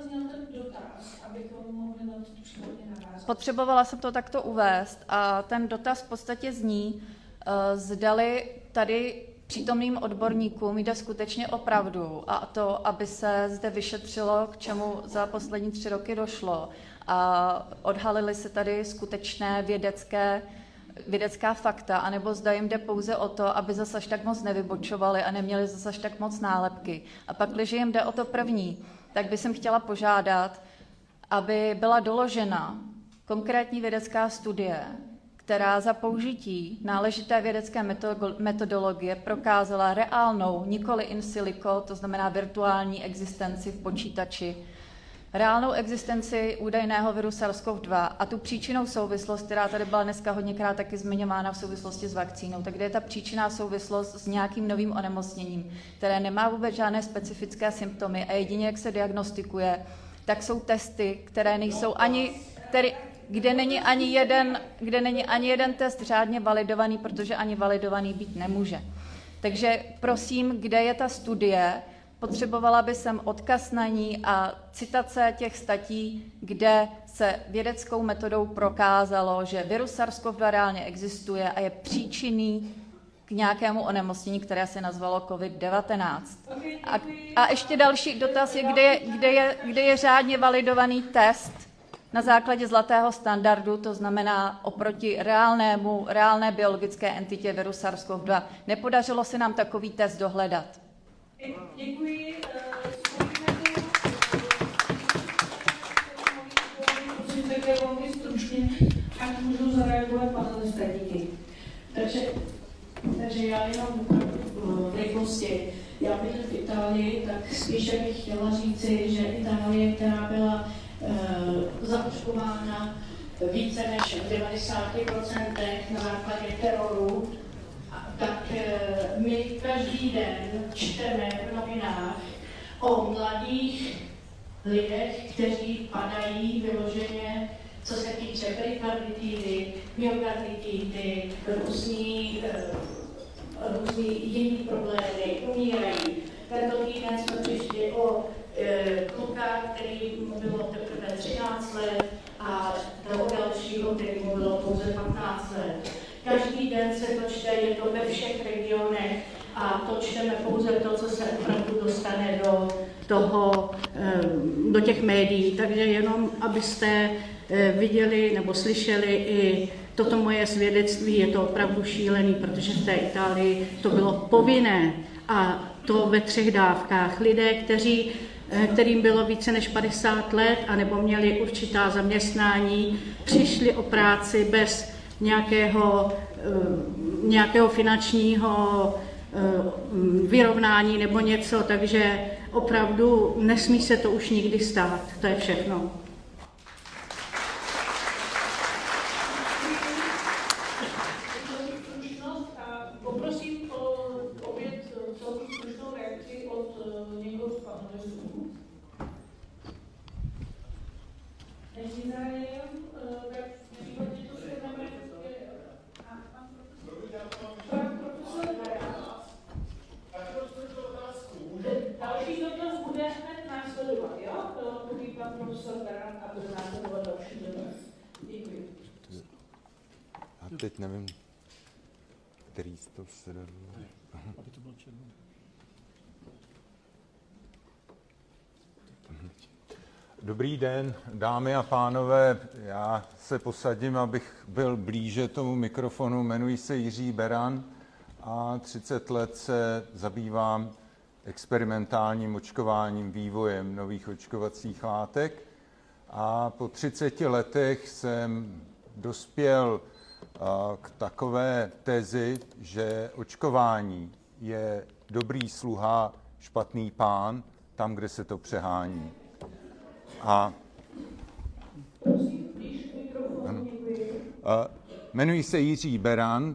Potřebovala jsem to takto uvést a ten dotaz v podstatě zní, zdali tady přítomným odborníkům jde skutečně o pravdu a to, aby se zde vyšetřilo, k čemu za poslední tři roky došlo a odhalily se tady skutečné vědecké, vědecká fakta, anebo zda jim jde pouze o to, aby zase až tak moc nevybočovali a neměli zase až tak moc nálepky. A pak, když jim jde o to první, tak bych jsem chtěla požádat, aby byla doložena konkrétní vědecká studie, která za použití náležité vědecké metodologie prokázala reálnou, nikoli in silico, to znamená virtuální existenci v počítači, reálnou existenci údajného viru SARS-CoV dva a tu příčinnou souvislost, která tady byla dneska hodněkrát taky zmiňována v souvislosti s vakcínou, tak kde je ta příčinná souvislost s nějakým novým onemocněním, které nemá vůbec žádné specifické symptomy a jedině jak se diagnostikuje, tak jsou testy, které nejsou ani, který, kde není ani jeden, kde není ani jeden test řádně validovaný, protože ani validovaný být nemůže. Takže prosím, kde je ta studie? Potřebovala by jsem odkaz na ní a citace těch statí, kde se vědeckou metodou prokázalo, že virus SARS-CoV dva reálně existuje a je příčinný k nějakému onemocnění, které se nazvalo COVID devatenáct. A, a ještě další dotaz je, kde je, kde je, kde je řádně validovaný test na základě zlatého standardu, to znamená oproti reálnému, reálné biologické entitě viru SARS-CoV dva. Nepodařilo se nám takový test dohledat. Děkuji. Prosím také velmi stručně, ať můžu zareagovat panelisté, díky. Takže, takže já jenom v rychlosti. Já bydlím v Itálii, tak spíše bych chtěla říci, že Itálie, která byla e, zaočkována více než v devadesáti procentech na základě teroru, tak my každý den čteme v novinách o mladých lidech, kteří padají vyloženě, co se týče perikarditidy, myokarditidy, různý, různý jiný problémy, umírají. Tento týden jsme přišli o e, kluka, který mu bylo teprve třináct let a o dalšího, který mu bylo pouze patnáct let. Každý den se to čte, je to ve všech regionech a to čteme pouze to, co se opravdu dostane do, toho, do těch médií. Takže jenom, abyste viděli nebo slyšeli i toto moje svědectví, je to opravdu šílený, protože v té Itálii to bylo povinné a to ve třech dávkách. Lidé, kteří, kterým bylo více než padesát let a nebo měli určitá zaměstnání, přišli o práci bez nějakého, nějakého finančního vyrovnání nebo něco, takže opravdu nesmí se to už nikdy stát. To je všechno. Poprosím o opět celou stručnou reakci od někoho z panelistů. Není zájem, tak případně to shodneme. Další dotaz bude hned následovat, jo? To mluví pan profesor Beran a bude následovat další dotaz. Děkuji. A teď nevím, který to sleduje. Aby to bylo červené. Dobrý den, dámy a pánové. Já se posadím, abych byl blíže tomu mikrofonu. Jmenuji se Jiří Beran a třicet let se zabývám experimentálním očkováním, vývojem nových očkovacích látek. A po třiceti letech jsem dospěl k takové tezi, že očkování je dobrý sluha, špatný pán, tam, kde se to přehání. A Jmenuji se Jiří Beran.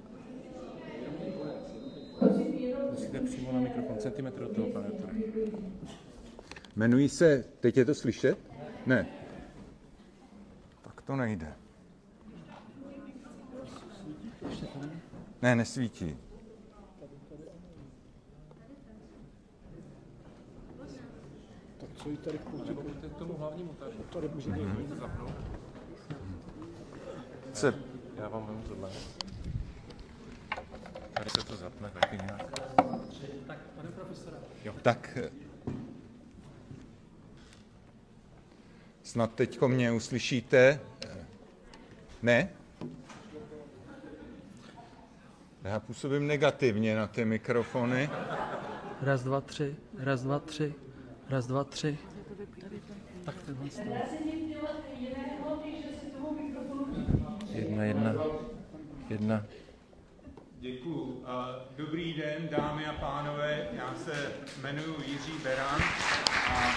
Musíte přímo na mikrofon, centimetr od toho, pane doktore. Jmenuji se, teď je to slyšet? Ne. Tak to nejde. Ne, nesvítí. Tak co jí tady k tomu hlavnímu tady? Tady můžete mm-hmm. zapnout. Se... Já vám vemu tohle. Tady se to zapne taky nějak. Tak, pane profesore. Jo. Tak snad teďko mě uslyšíte. Ne? Já působím negativně na ty mikrofony. Raz, dva, tři, raz, dva, tři, raz, dva, tři. Tak tenhle stav. Jedna, jedna, jedna. Děkuju. Dobrý den, dámy a pánové. Já se jmenuji Jiří Beran a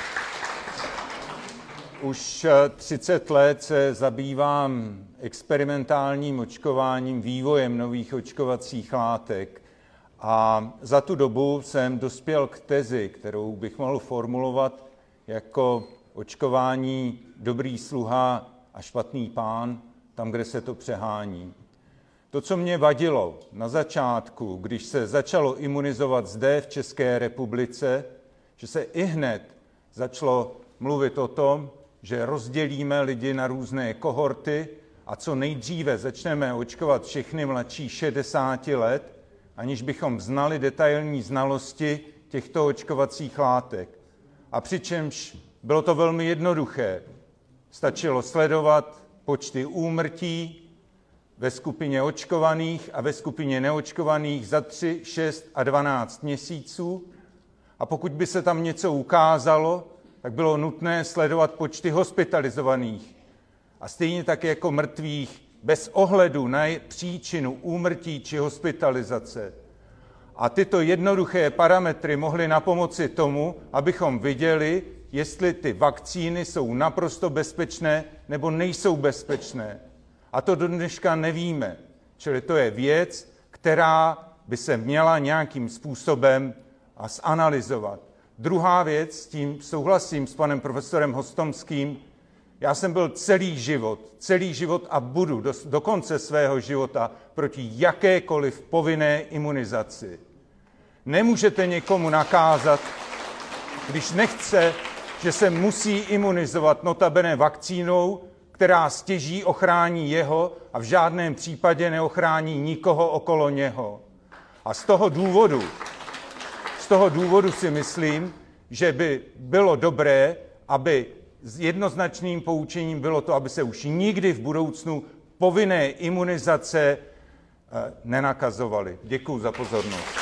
už třicet let se zabývám experimentálním očkováním, vývojem nových očkovacích látek. A za tu dobu jsem dospěl k tezi, kterou bych mohl formulovat jako očkování dobrý sluha a špatný pán, tam, kde se to přehání. To, co mě vadilo na začátku, když se začalo imunizovat zde v České republice, že se ihned začalo mluvit o tom, že rozdělíme lidi na různé kohorty a co nejdříve začneme očkovat všechny mladší šedesáti let, aniž bychom znali detailní znalosti těchto očkovacích látek. A přičemž bylo to velmi jednoduché. Stačilo sledovat počty úmrtí ve skupině očkovaných a ve skupině neočkovaných za tři, šest a dvanáct měsíců. A pokud by se tam něco ukázalo, tak bylo nutné sledovat počty hospitalizovaných. A stejně tak jako mrtvých bez ohledu na příčinu úmrtí či hospitalizace. A tyto jednoduché parametry mohly napomoci tomu, abychom viděli, jestli ty vakcíny jsou naprosto bezpečné nebo nejsou bezpečné. A to do dneška nevíme. Čili to je věc, která by se měla nějakým způsobem zanalyzovat. Druhá věc, s tím souhlasím s panem profesorem Hostomským, já jsem byl celý život, celý život a budu do, do konce svého života proti jakékoliv povinné imunizaci. Nemůžete někomu nakázat, když nechce, že se musí imunizovat notabene vakcínou, která stěží ochrání jeho a v žádném případě neochrání nikoho okolo něho. A z toho důvodu, z toho důvodu si myslím, že by bylo dobré, aby s jednoznačným poučením bylo to, aby se už nikdy v budoucnu povinné imunizace nenakazovaly. Děkuju za pozornost.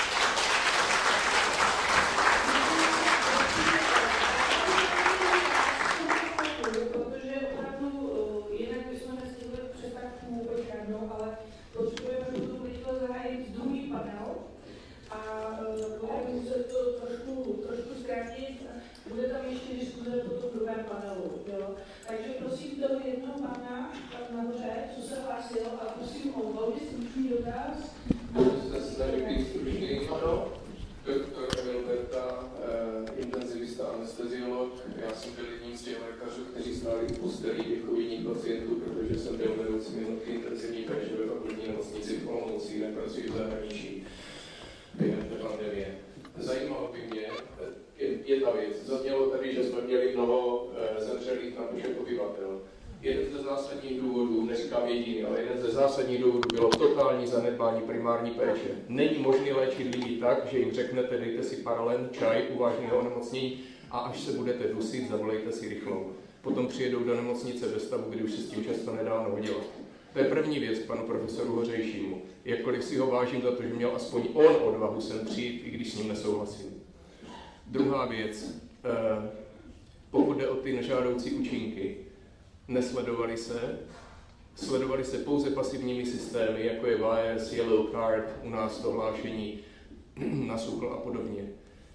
Zajímalo by mě jedna věc. Zaznělo tady, že jsme měli mnoho zemřelých na počet obyvatel. Jeden ze zásadních důvodů, neříkám jediný, ale jeden ze zásadních důvodů bylo totální zanedbání primární péče. Není možné léčit lidi tak, že jim řeknete, dejte si paralen, čaj u vážného onemocnění a až se budete dusit, zavolejte si rychlou. Potom přijedou do nemocnice ve stavu, kdy už se s tím často nedá mnoho dělat. To je první věc k panu profesoru Hořejšímu. Jakkoliv si ho vážím za to, že měl aspoň on odvahu sem přijít, i když s ním nesouhlasím. Druhá věc, eh, pokud jde o ty nežádoucí účinky, nesledovali se, sledovali se pouze pasivními systémy, jako je Wires, Yellow Card, u nás to hlášení na SÚKL a podobně.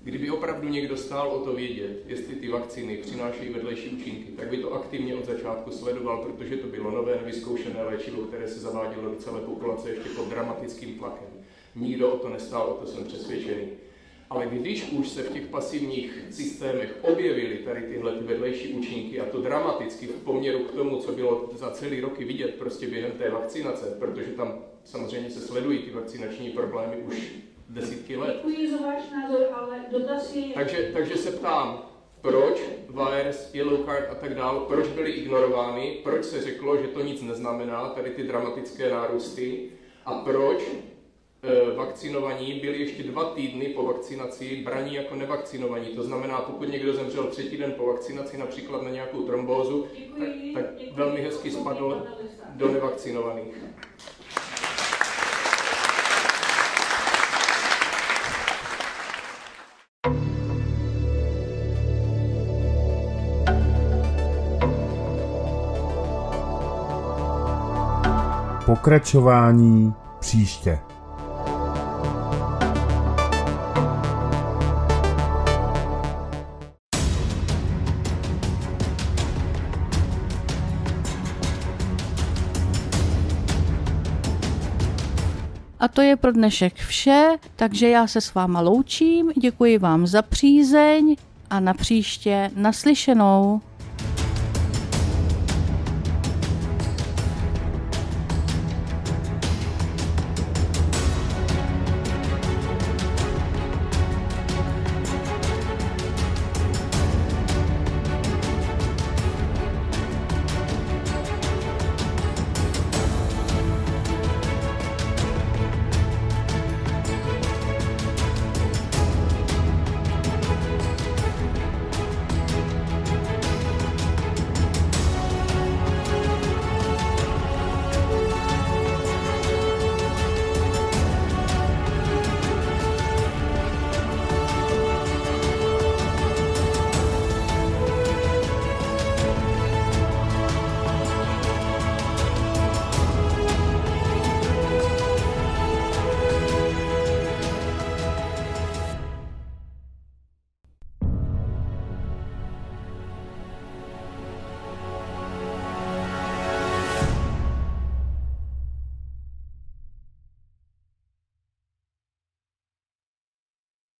Kdyby opravdu někdo stál o to vědět, jestli ty vakcíny přinášejí vedlejší účinky, tak by to aktivně od začátku sledoval, protože to bylo nové, nevyzkoušené léčivo, které se zavádělo do celé populace ještě pod dramatickým tlakem. Nikdo o to nestál, o to jsem přesvědčený. Ale když už se v těch pasivních systémech objevily tady tyhle ty vedlejší účinky, a to dramaticky v poměru k tomu, co bylo za celý roky vidět prostě během té vakcinace, protože tam samozřejmě se sledují ty vakcinační problémy už desítky let. Děkuji za váš názor, ale dotaz je... Takže, takže se ptám, proč virus, yellow card a tak dále, proč byly ignorovány, proč se řeklo, že to nic neznamená, tady ty dramatické nárůsty, a proč e, vakcinovaní byli ještě dva týdny po vakcinaci braní jako nevakcinovaní. To znamená, pokud někdo zemřel třetí den po vakcinaci, například na nějakou trombózu, děkuji, tak, tak děkuji, velmi hezky spadl do nevakcinovaných. Pokračování příště. A to je pro dnešek vše, takže já se s váma loučím, děkuji vám za přízeň a na příště naslyšenou.